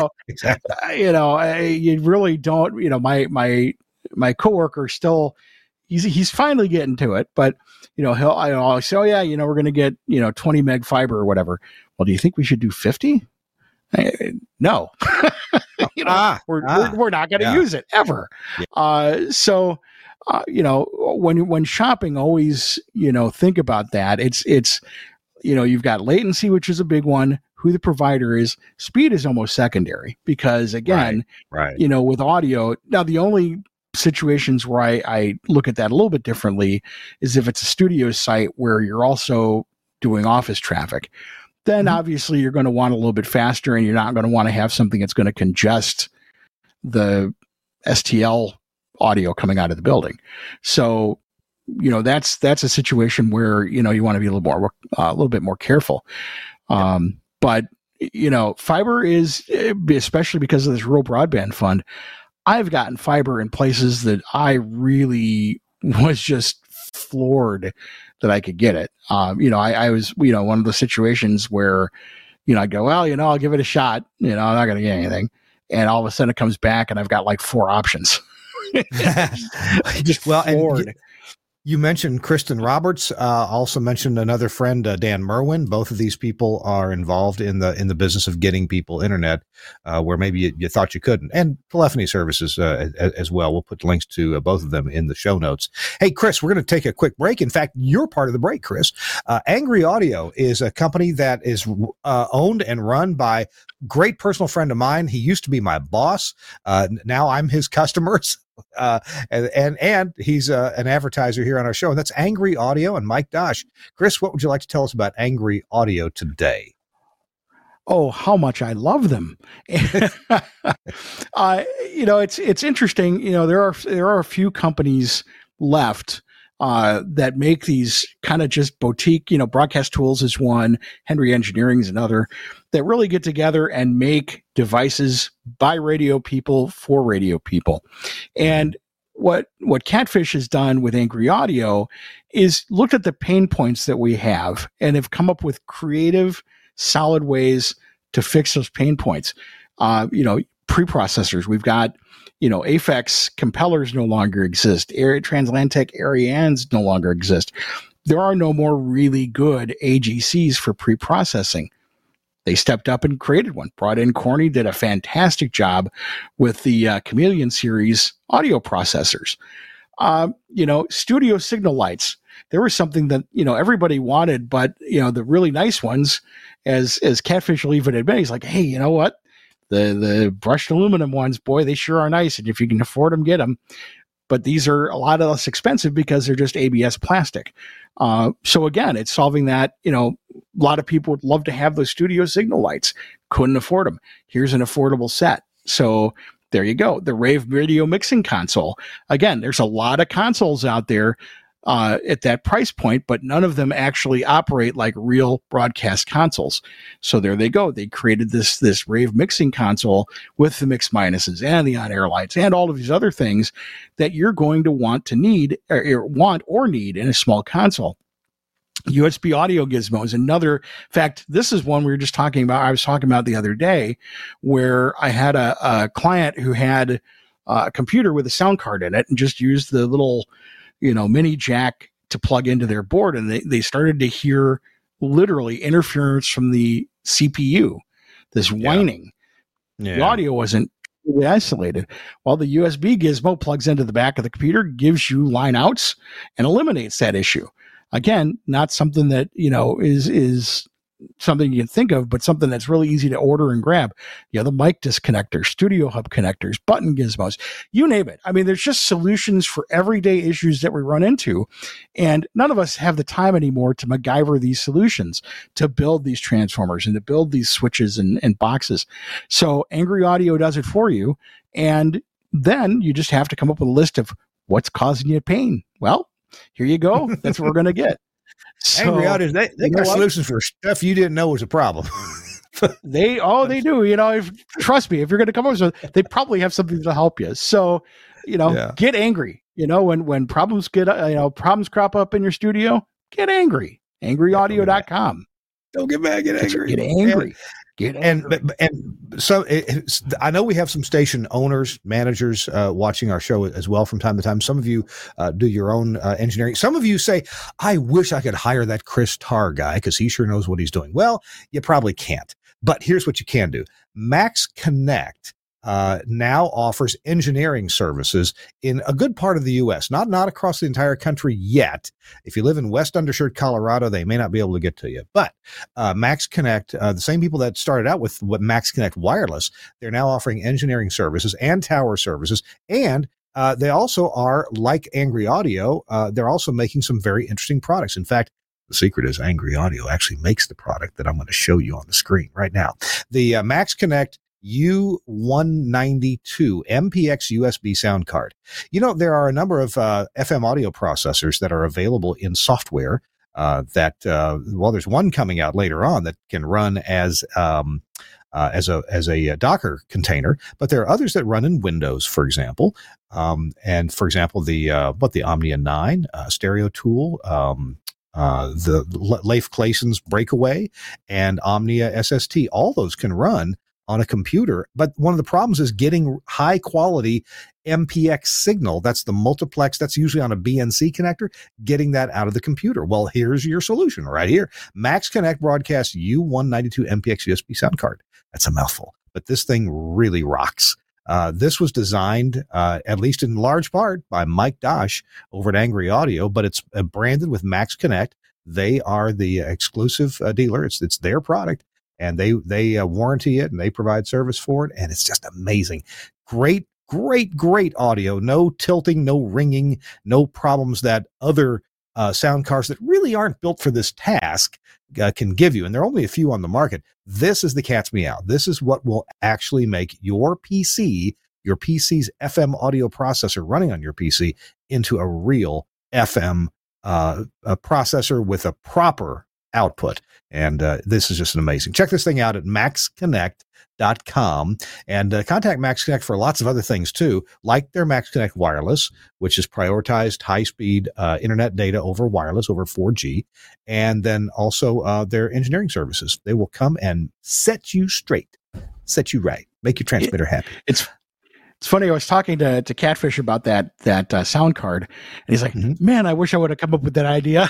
You really don't, my coworker still, he's finally getting to it, but I'll say, we're going to get, 20 meg fiber or whatever. Well, do you think we should do 50? No, we're not going to use it ever. So, when shopping, always, think about that. It's, you've got latency, which is a big one, who the provider is. Speed is almost secondary, because again, with audio, now the only situations where I look at that a little bit differently is if it's a studio site where you're also doing office traffic. Then obviously you're going to want a little bit faster, and you're not going to want to have something that's going to congest the STL audio coming out of the building. So, that's a situation where, you want to be a little bit more careful. But, fiber is, especially because of this rural broadband fund, I've gotten fiber in places that I really was just floored that I could get it. I was, one of the situations where, I'd go, well, I'll give it a shot. I'm not going to get anything. And all of a sudden it comes back and I've got like 4 options. Just floored.
You mentioned Kristen Roberts. Also mentioned another friend, Dan Merwin. Both of these people are involved in the business of getting people internet where maybe you thought you couldn't, and telephony services as well. We'll put links to both of them in the show notes. Hey, Chris, we're going to take a quick break. In fact, you're part of the break, Chris. Angry Audio is a company that is owned and run by a great personal friend of mine. He used to be my boss. Now I'm his customers. And he's an advertiser here on our show, and that's Angry Audio and Mike Dosh. Chris, what would you like to tell us about Angry Audio today?
Oh, how much I love them. It's interesting. There are a few companies left that make these kind of just boutique, Broadcast Tools is one, Henry Engineering is another, that really get together and make devices by radio people for radio people. And what Catfish has done with Angry Audio is looked at the pain points that we have and have come up with creative, solid ways to fix those pain points. Preprocessors, we've got, AFEX compellers no longer exist. Transatlantic Arianes no longer exist. There are no more really good AGCs for preprocessing. They stepped up and created one, brought in Corny, did a fantastic job with the Chameleon series audio processors. Studio signal lights. There was something that, everybody wanted, but, the really nice ones, as Catfish will even admit, he's like, hey, you know what? The brushed aluminum ones, boy, they sure are nice. And if you can afford them, get them. But these are a lot less expensive because they're just ABS plastic. So again, it's solving that, a lot of people would love to have those studio signal lights, couldn't afford them. Here's an affordable set. So there you go. The Rave video mixing console. Again, there's a lot of consoles out there at that price point, but none of them actually operate like real broadcast consoles. So there they go. They created this Rave mixing console with the mix minuses and the on-air lights and all of these other things that you're going to want need in a small console. USB audio gizmo is another fact. This is one we were just talking about. I was talking about the other day where I had a client who had a computer with a sound card in it and just used the little, mini jack to plug into their board. And they started to hear literally interference from the CPU, this whining. Yeah. The audio wasn't really isolated. While the USB gizmo plugs into the back of the computer, gives you line outs and eliminates that issue. Again, not something that, is something you can think of, but something that's really easy to order and grab. The mic disconnectors, studio hub connectors, button gizmos, you name it. I mean, there's just solutions for everyday issues that we run into. And none of us have the time anymore to MacGyver these solutions, to build these transformers and to build these switches and boxes. So Angry Audio does it for you. And then you just have to come up with a list of what's causing you pain. Well, here you go. That's what we're going to get.
So, Angry Audio, they got solutions for stuff you didn't know was a problem.
They do. Trust me, if you're going to come up with it, they probably have something to help you. So, get angry. When problems problems crop up in your studio, get angry. AngryAudio.com.
Don't get mad. Get angry.
Get angry.
And so I know we have some station owners, managers watching our show as well from time to time. Some of you do your own engineering. Some of you say, I wish I could hire that Chris Tarr guy because he sure knows what he's doing. Well, you probably can't. But here's what you can do. Max Connect now offers engineering services in a good part of the U.S., not across the entire country yet. If you live in West Undershirt, Colorado, they may not be able to get to you. But Max Connect, the same people that started out with what Max Connect Wireless, they're now offering engineering services and tower services. And they also are, like Angry Audio, they're also making some very interesting products. In fact, the secret is Angry Audio actually makes the product that I'm going to show you on the screen right now. The Max Connect U192 MPX USB sound card. There are a number of FM audio processors that are available in software there's one coming out later on that can run as a Docker container, but there are others that run in Windows, for example. And for example, the Omnia 9 stereo tool, the Leif Claesson's Breakaway and Omnia SST, all those can run on a computer. But one of the problems is getting high quality MPX signal. That's the multiplex. That's usually on a BNC connector, getting that out of the computer. Well, here's your solution right here. Max Connect Broadcast U192 MPX USB sound card. That's a mouthful, but this thing really rocks. This was designed, at least in large part, by Mike Dosh over at Angry Audio, but it's branded with Max Connect. They are the exclusive dealer. It's their product. And they warranty it and they provide service for it. And it's just amazing. Great great audio, no tilting, no ringing, no problems that other sound cards that really aren't built for this task can give you. And there are only a few on the market. This is the cat's meow. This is what will actually make your PC's FM audio processor running on your PC into a real FM a processor with a proper output. And this is just an amazing. Check this thing out at MaxConnect.com and contact Max Connect for lots of other things too, like their Max Connect Wireless, which is prioritized high-speed internet data over wireless, over 4G, and then also their engineering services. They will come and set you straight, set you right, make your transmitter happy.
It's funny. I was talking to Catfish about that sound card, and he's like, "Man, I wish I would have come up with that idea."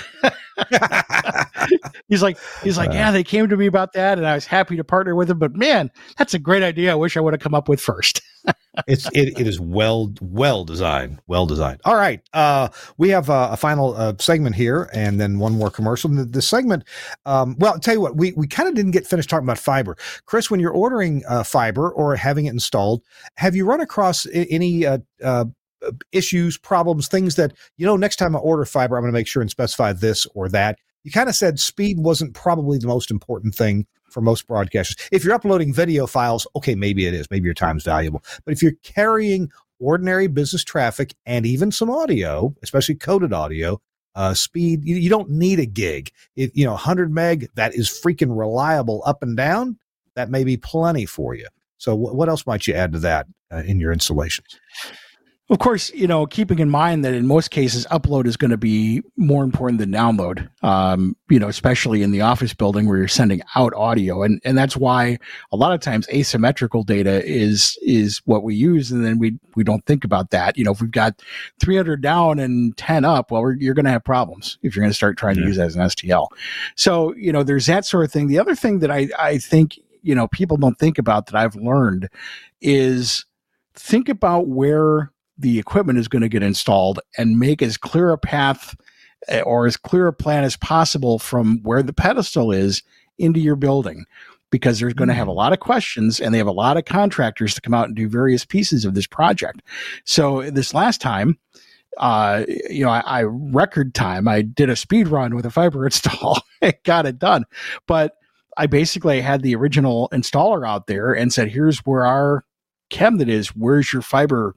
he's like, "Yeah, they came to me about that, and I was happy to partner with them. But man, that's a great idea. I wish I would have come up with first."
It is well designed. All right, we have a final segment here, and then one more commercial. The segment, well, I'll tell you what, we kind of didn't get finished talking about fiber. Chris, when you're ordering fiber or having it installed, have you run across any issues, problems, things that, next time I order fiber, I'm going to make sure and specify this or that? You kind of said speed wasn't probably the most important thing for most broadcasters. If you're uploading video files, okay, maybe it is. Maybe your time's valuable. But if you're carrying ordinary business traffic and even some audio, especially coded audio, speed, you don't need a gig. 100 meg, that is freaking reliable up and down. That may be plenty for you. So what else might you add to that in your installations?
Of course, keeping in mind that in most cases, upload is going to be more important than download, especially in the office building where you're sending out audio. And that's why a lot of times asymmetrical data is what we use. And then we don't think about that. If we've got 300 down and 10 up, well, you're going to have problems if you're going to start trying to use that as an STL. So, there's that sort of thing. The other thing that I think, people don't think about that I've learned is think about where the equipment is going to get installed and make as clear a path or as clear a plan as possible from where the pedestal is into your building, because there's going to have a lot of questions and they have a lot of contractors to come out and do various pieces of this project. So this last time, I record time, I did a speed run with a fiber install and got it done. But I basically had the original installer out there and said, here's where our cabinet is. Where's your fiber?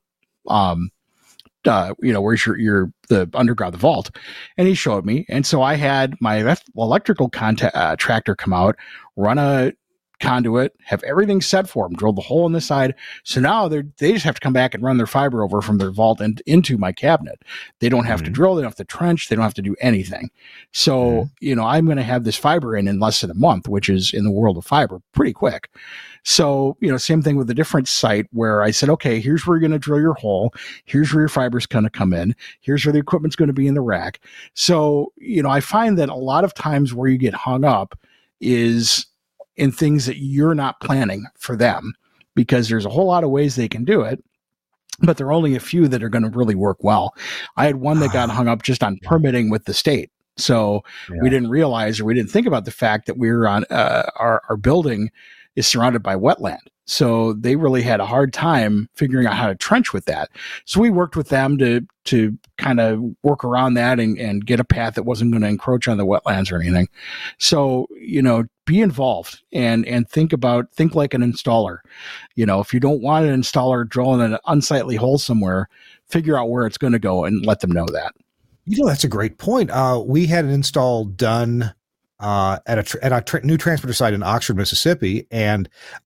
Where's the underground, the vault? And he showed me. And so I had my electrical tractor come out, run a conduit, have everything set for them, drilled the hole in the side. So now they just have to come back and run their fiber over from their vault and into my cabinet. They don't have to drill, they don't have to trench, they don't have to do anything. So, I'm going to have this fiber in less than a month, which is in the world of fiber pretty quick. So, same thing with a different site where I said, okay, here's where you're going to drill your hole. Here's where your fiber's going to come in. Here's where the equipment's going to be in the rack. So, I find that a lot of times where you get hung up is in things that you're not planning for them, because there's a whole lot of ways they can do it, but there are only a few that are going to really work well. I had one that got hung up just on permitting with the state. So we didn't realize, or we didn't think about the fact that we were on our building is surrounded by wetland. So they really had a hard time figuring out how to trench with that. So we worked with them to kind of work around that and get a path that wasn't going to encroach on the wetlands or anything. So, be involved and think like an installer. If you don't want an installer drilling an unsightly hole somewhere, figure out where it's going to go and let them know that.
That's a great point. We had an install done at a new transmitter site in Oxford, Mississippi, and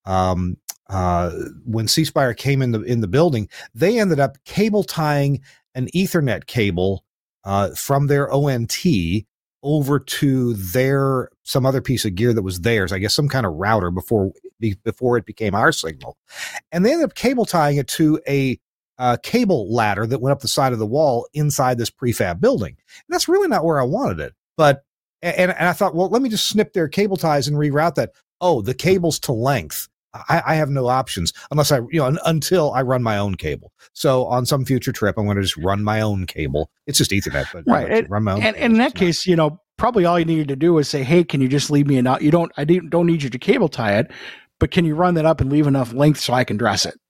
when C Spire came in the building, they ended up cable tying an Ethernet cable from their ONT over to some other piece of gear that was theirs, I guess some kind of router before it became our signal, and they ended up cable tying it to a cable ladder that went up the side of the wall inside this prefab building. And that's really not where I wanted it, but and I thought, well, let me just snip their cable ties and reroute that. Oh, the cable's to length. I have no options unless until I run my own cable. So on some future trip, I'm going to just run my own cable. It's just Ethernet, but
right.
Run my own.
And in that case, probably all you needed to do is say, hey, can you just leave me enough? I don't need you to cable tie it, but can you run that up and leave enough length so I can dress it?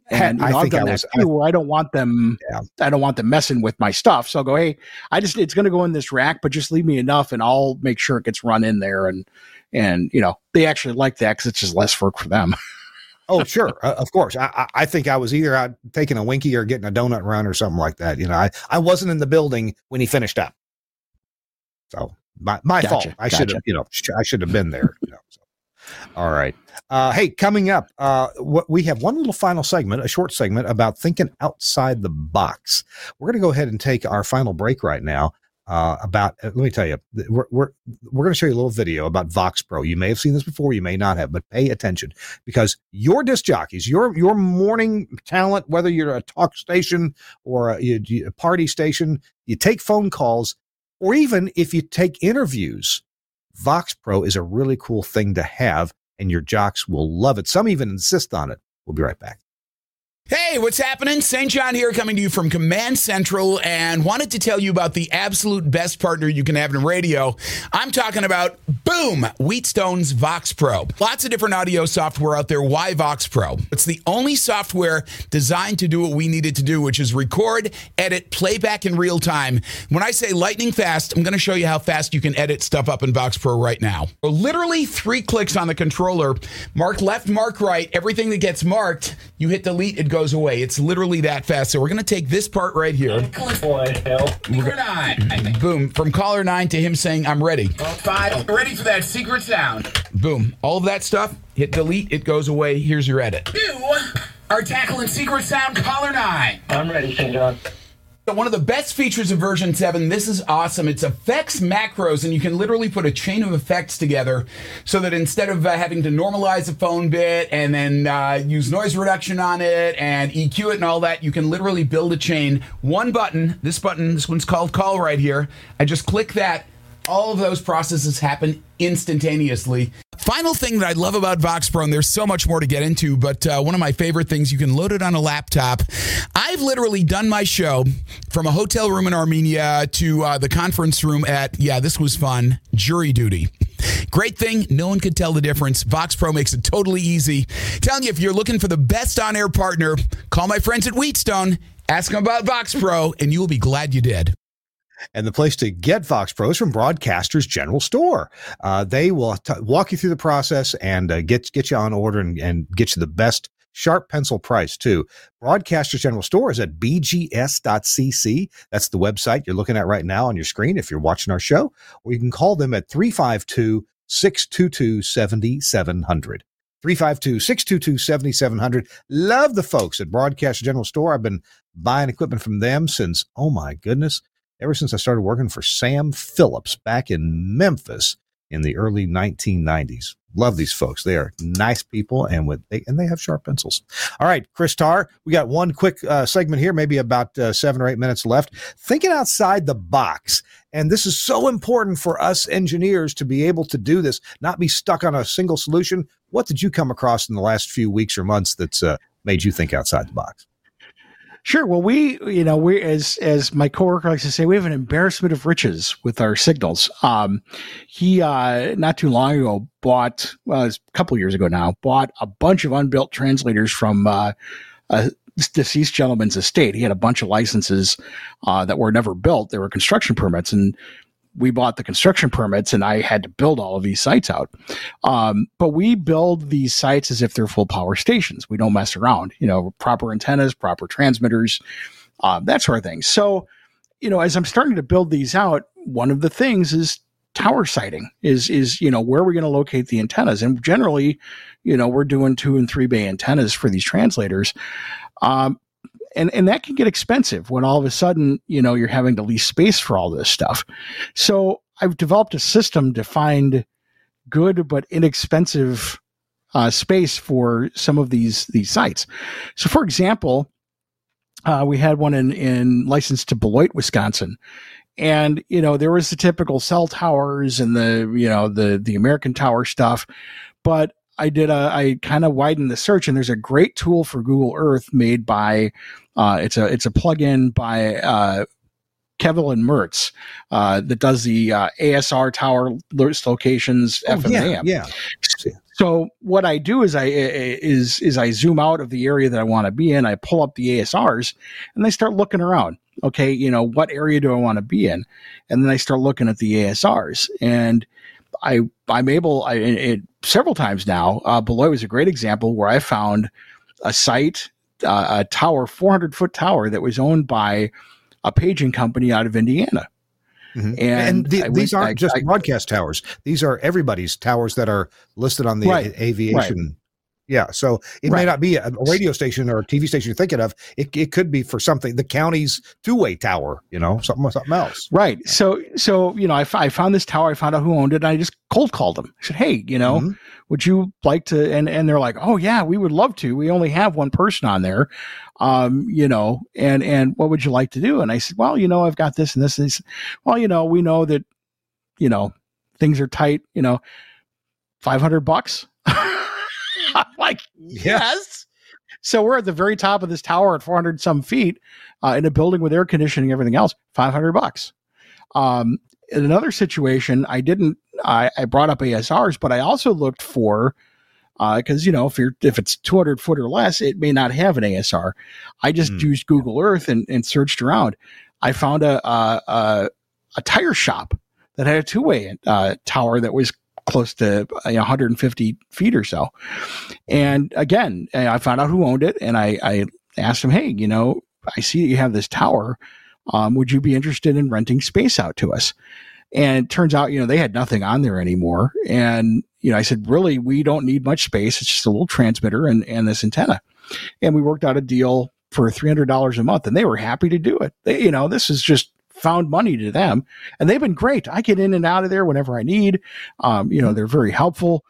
And I've done that too, where I don't want them. Yeah. I don't want them messing with my stuff. So I'll go, hey, it's going to go in this rack, but just leave me enough, and I'll make sure it gets run in there. And they actually like that because it's just less work for them.
Oh, sure, of course. I think I was either out taking a Winky or getting a donut run or something like that. I wasn't in the building when he finished up, so my fault. I should have, I should have been there. So. All right. Hey, coming up, we have one little final segment, a short segment about thinking outside the box. We're going to go ahead and take our final break right now. Let me tell you, we're going to show you a little video about Vox Pro. You may have seen this before, you may not have, but pay attention, because your disc jockeys, your morning talent, whether you're a talk station or a party station, you take phone calls, or even if you take interviews, Vox Pro is a really cool thing to have, and your jocks will love it. Some even insist on it. We'll be right back.
Hey, what's happening? St. John here, coming to you from Command Central, and wanted to tell you about the absolute best partner you can have in radio. I'm talking about, boom, Wheatstone's Vox Pro. Lots of different audio software out there. Why Vox Pro? It's the only software designed to do what we needed to do, which is record, edit, playback in real time. When I say lightning fast, I'm going to show you how fast you can edit stuff up in Vox Pro right now. So literally 3 clicks on the controller, mark left, mark right, everything that gets marked, you hit delete, it goes away. It's literally that fast. So we're going to take this part right here. Boom. From caller 9 to him saying, I'm ready.
5, ready for that secret sound.
Boom. All of that stuff, hit delete, it goes away. Here's your edit.
You are tackling secret sound, caller 9.
I'm ready, St. John.
One of the best features of version 7, this is awesome. It's effects macros, and you can literally put a chain of effects together so that instead of having to normalize a phone bit and then use noise reduction on it and EQ it and all that, you can literally build a chain. One button, this one's called call right here. I just click that. All of those processes happen instantaneously. Final thing that I love about Vox Pro, and there's so much more to get into, but one of my favorite things, you can load it on a laptop. I've literally done my show from a hotel room in Armenia to the conference room at, this was fun, jury duty. Great thing, no one could tell the difference. Vox Pro makes it totally easy. Telling you, if you're looking for the best on-air partner, call my friends at Wheatstone, ask them about Vox Pro, and you will be glad you did.
And the place to get Vox Pro is from Broadcasters General Store. They will walk you through the process and get you on order and get you the best sharp pencil price, too. Broadcasters General Store is at bgs.cc. That's the website you're looking at right now on your screen if you're watching our show. Or you can call them at 352-622-7700. 352-622-7700. Love the folks at Broadcasters General Store. I've been buying equipment from them since, oh my goodness, ever since I started working for Sam Phillips back in Memphis in the early 1990s. Love these folks. They are nice people, and they have sharp pencils. All right, Chris Tarr, we got one quick segment here, maybe about 7 or 8 minutes left. Thinking outside the box. And this is so important for us engineers to be able to do this, not be stuck on a single solution. What did you come across in the last few weeks or months that's made you think outside the box?
Sure. Well, we as my coworker likes to say, we have an embarrassment of riches with our signals. He not too long ago bought, it's a couple of years ago now, bought a bunch of unbuilt translators from a deceased gentleman's estate. He had a bunch of licenses that were never built. They were construction permits, and we bought the construction permits, and I had to build all of these sites out. But we build these sites as if they're full power stations. We don't mess around, proper antennas, proper transmitters, that sort of thing. So, as I'm starting to build these out, one of the things is tower siting is where are we going to locate the antennas? And generally, we're doing 2 and 3 bay antennas for these translators. And that can get expensive when all of a sudden, you're having to lease space for all this stuff. So I've developed a system to find good but inexpensive space for some of these sites. So, for example, we had one in licensed to Beloit, Wisconsin. And, there was the typical cell towers and the American Tower stuff. But I kind of widened the search, and there's a great tool for Google Earth made by, it's a plugin by Kevil and Mertz that does the ASR tower locations, FM and AM.
Yeah.
So what I do is I zoom out of the area that I want to be in. I pull up the ASRs and I start looking around. Okay, what area do I want to be in? And then I start looking at the ASRs, and I'm able. Several times now. Beloit was a great example where I found a site, a tower, 400-foot tower that was owned by a paging company out of Indiana.
Mm-hmm. And these aren't just broadcast towers. These are everybody's towers that are listed on the aviation. Right. Yeah. So it may not be a radio station or a TV station you're thinking of. It could be for something, the county's two-way tower, something else.
Right. So I found this tower. I found out who owned it. And I just cold called them. I said, hey, would you like to? And they're like, oh yeah, we would love to. We only have one person on there. And what would you like to do? And I said, well, I've got this and this. And they said, well, we know that, things are tight, $500. I'm like, yes. So we're at the very top of this tower at 400 some feet in a building with air conditioning, everything else, $500. In another situation, I brought up ASRs, but I also looked for, because if it's 200 foot or less, it may not have an ASR. I just used Google Earth and searched around. I found a tire shop that had a two-way tower that was close to 150 feet or so. And again, I found out who owned it, and I asked him, hey, I see that you have this tower. Would you be interested in renting space out to us? And it turns out, they had nothing on there anymore. And, I said, really, we don't need much space. It's just a little transmitter and this antenna. And we worked out a deal for $300 a month, and they were happy to do it. This is just found money to them, and they've been great. I get in and out of there whenever I need. They're very helpful.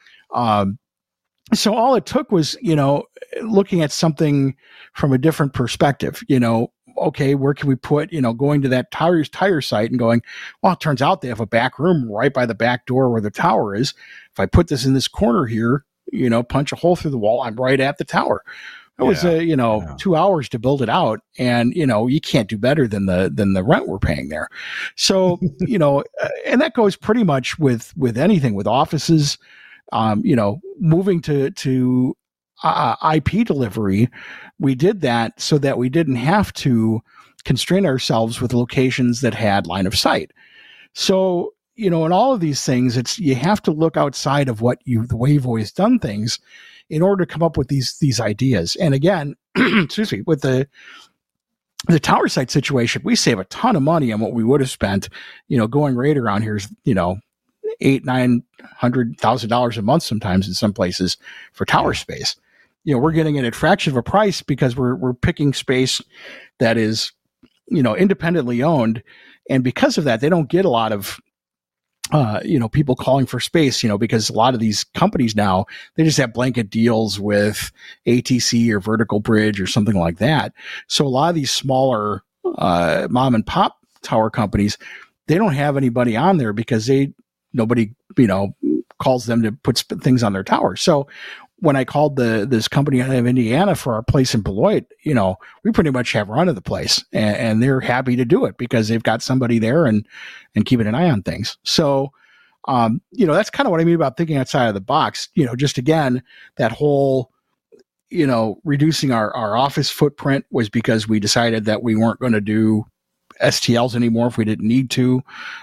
So all it took was, looking at something from a different perspective, okay, where can we put, going to that tire site and going, well, it turns out they have a back room right by the back door where the tower is. If I put this in this corner here, punch a hole through the wall, I'm right at the tower. It was 2 hours to build it out, and you can't do better than the rent we're paying there. So and that goes pretty much with anything, with offices, moving to IP delivery. We did that so that we didn't have to constrain ourselves with locations that had line of sight. So in all of these things, you have to look outside of the way you've always done things in order to come up with these ideas. And again, excuse me, with the tower site situation, we save a ton of money on what we would have spent, going right around here is, $800,000-$900,000 a month sometimes in some places for tower space. We're getting it at a fraction of a price because we're picking space that is, independently owned. And because of that, they don't get a lot of people calling for space, because a lot of these companies now, they just have blanket deals with ATC or Vertical Bridge or something like that. So a lot of these smaller mom and pop tower companies, they don't have anybody on there because nobody calls them to put things on their tower. So when I called this company out of Indiana for our place in Beloit, we pretty much have run of the place, and they're happy to do it because they've got somebody there and keeping an eye on things. So, that's kind of what I mean about thinking outside of the box. Just again, that whole, reducing our office footprint was because we decided that we weren't going to do STLs anymore if we didn't need to.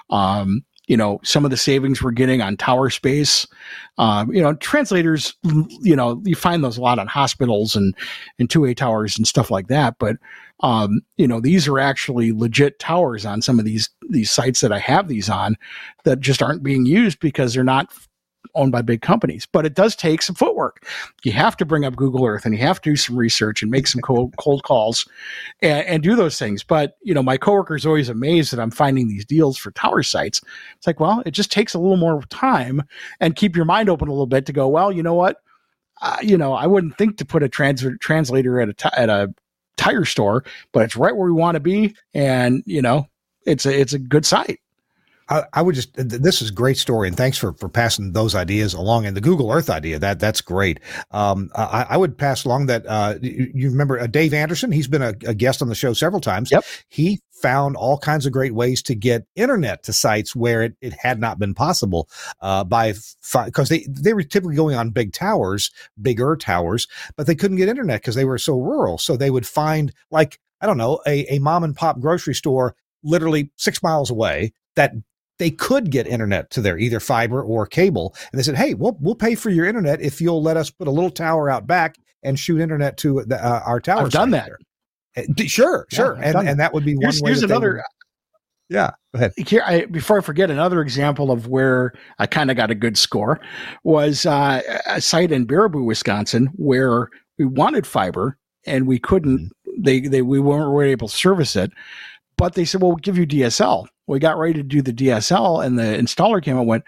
Some of the savings we're getting on tower space, translators, you find those a lot on hospitals and 2A towers and stuff like that. But, these are actually legit towers on some of these sites that I have these on that just aren't being used because they're not owned by big companies. But it does take some footwork. You have to bring up Google Earth and you have to do some research and make some cold calls and do those things. But, my coworker is always amazed that I'm finding these deals for tower sites. It's like, well, it just takes a little more time, and keep your mind open a little bit to go, well, you know what? I wouldn't think to put a translator at a tire store, but it's right where we want to be. And, it's a good site.
I would this is a great story, and thanks for passing those ideas along. And the Google Earth idea, that's great. I would pass along that, you remember Dave Anderson? He's been a guest on the show several times.
Yep.
He found all kinds of great ways to get internet to sites where it had not been possible because they were typically going on bigger towers, but they couldn't get internet because they were so rural. So they would find, like, I don't know, a mom and pop grocery store literally 6 miles away that they could get internet to their either fiber or cable. And they said, hey, we'll pay for your internet if you'll let us put a little tower out back and shoot internet to our tower.
I've done that.
Sure. And that would be one way.
Here's another.
Yeah, go ahead.
Here, before I forget, another example of where I kind of got a good score was a site in Baraboo, Wisconsin, where we wanted fiber and we couldn't. We weren't able to service it, but they said, "Well, we'll give you DSL." We got ready to do the DSL, and the installer came and went,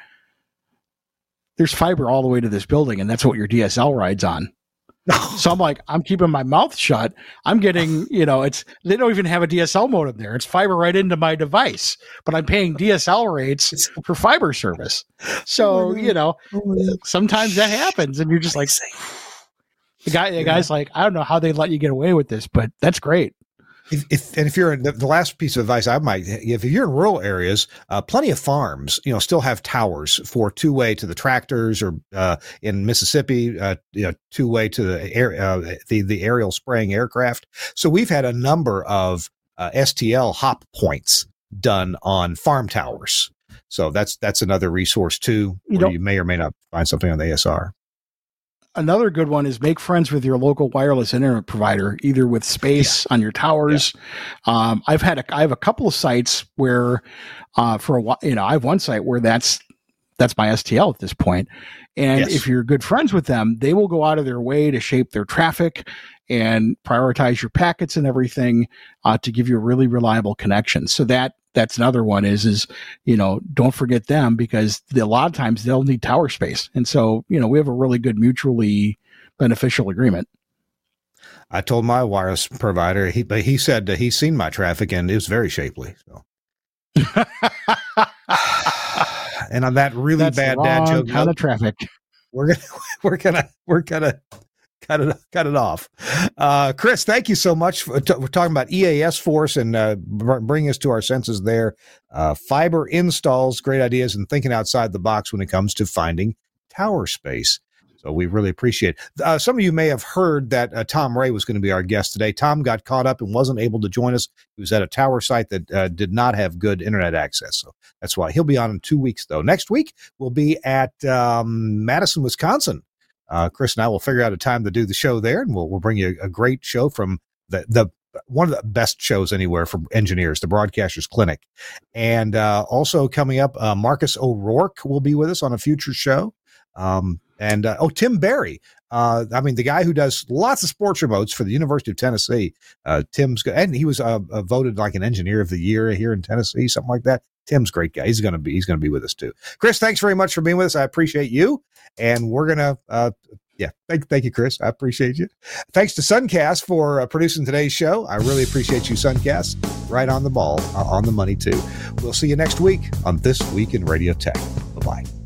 "There's fiber all the way to this building, and that's what your DSL rides on." So I'm like, I'm keeping my mouth shut. I'm getting, they don't even have a DSL modem there. It's fiber right into my device, but I'm paying DSL rates for fiber service. So, sometimes that happens and you're just like, the guy's like, I don't know how they let you get away with this, but that's great.
If you're in the last piece of advice I might, if you're in rural areas, plenty of farms, still have towers for two-way to the tractors, or in Mississippi, two-way to the aerial spraying aircraft. So we've had a number of STL hop points done on farm towers. So that's another resource too, where you may or may not find something on the ASR.
Another good one is make friends with your local wireless internet provider, either with space on your towers. Yeah. I have a couple of sites where, for a while, I have one site where that's my STL at this point. And if you're good friends with them, they will go out of their way to shape their traffic and prioritize your packets and everything, to give you a really reliable connection. So that's another one is don't forget them, because a lot of times they'll need tower space. And so, we have a really good mutually beneficial agreement.
I told my wireless provider, he said he's seen my traffic and it was very shapely. So. And on that really bad dad joke,
kind of traffic,
we're gonna cut it off. Chris, thank you so much. We're talking about EAS for us and bringing us to our senses there. Fiber installs, great ideas, and thinking outside the box when it comes to finding tower space. So we really appreciate it. Some of you may have heard that Tom Ray was going to be our guest today. Tom got caught up and wasn't able to join us. He was at a tower site that did not have good internet access. So that's why he'll be on in 2 weeks, though. Next week, we'll be at Madison, Wisconsin. Chris and I will figure out a time to do the show there, and we'll bring you a great show from the one of the best shows anywhere for engineers, the Broadcasters Clinic. And also coming up, Marcus O'Rourke will be with us on a future show. Tim Barry, the guy who does lots of sports remotes for the University of Tennessee. Tim's good, and he was voted like an engineer of the year here in Tennessee, something like that. Tim's a great guy. He's going to be with us too. Chris, thanks very much for being with us. I appreciate you. And we're going to, thank you, Chris. I appreciate you. Thanks to Suncast for producing today's show. I really appreciate you, Suncast. Right on the ball, on the money too. We'll see you next week on This Week in Radio Tech. Bye-bye.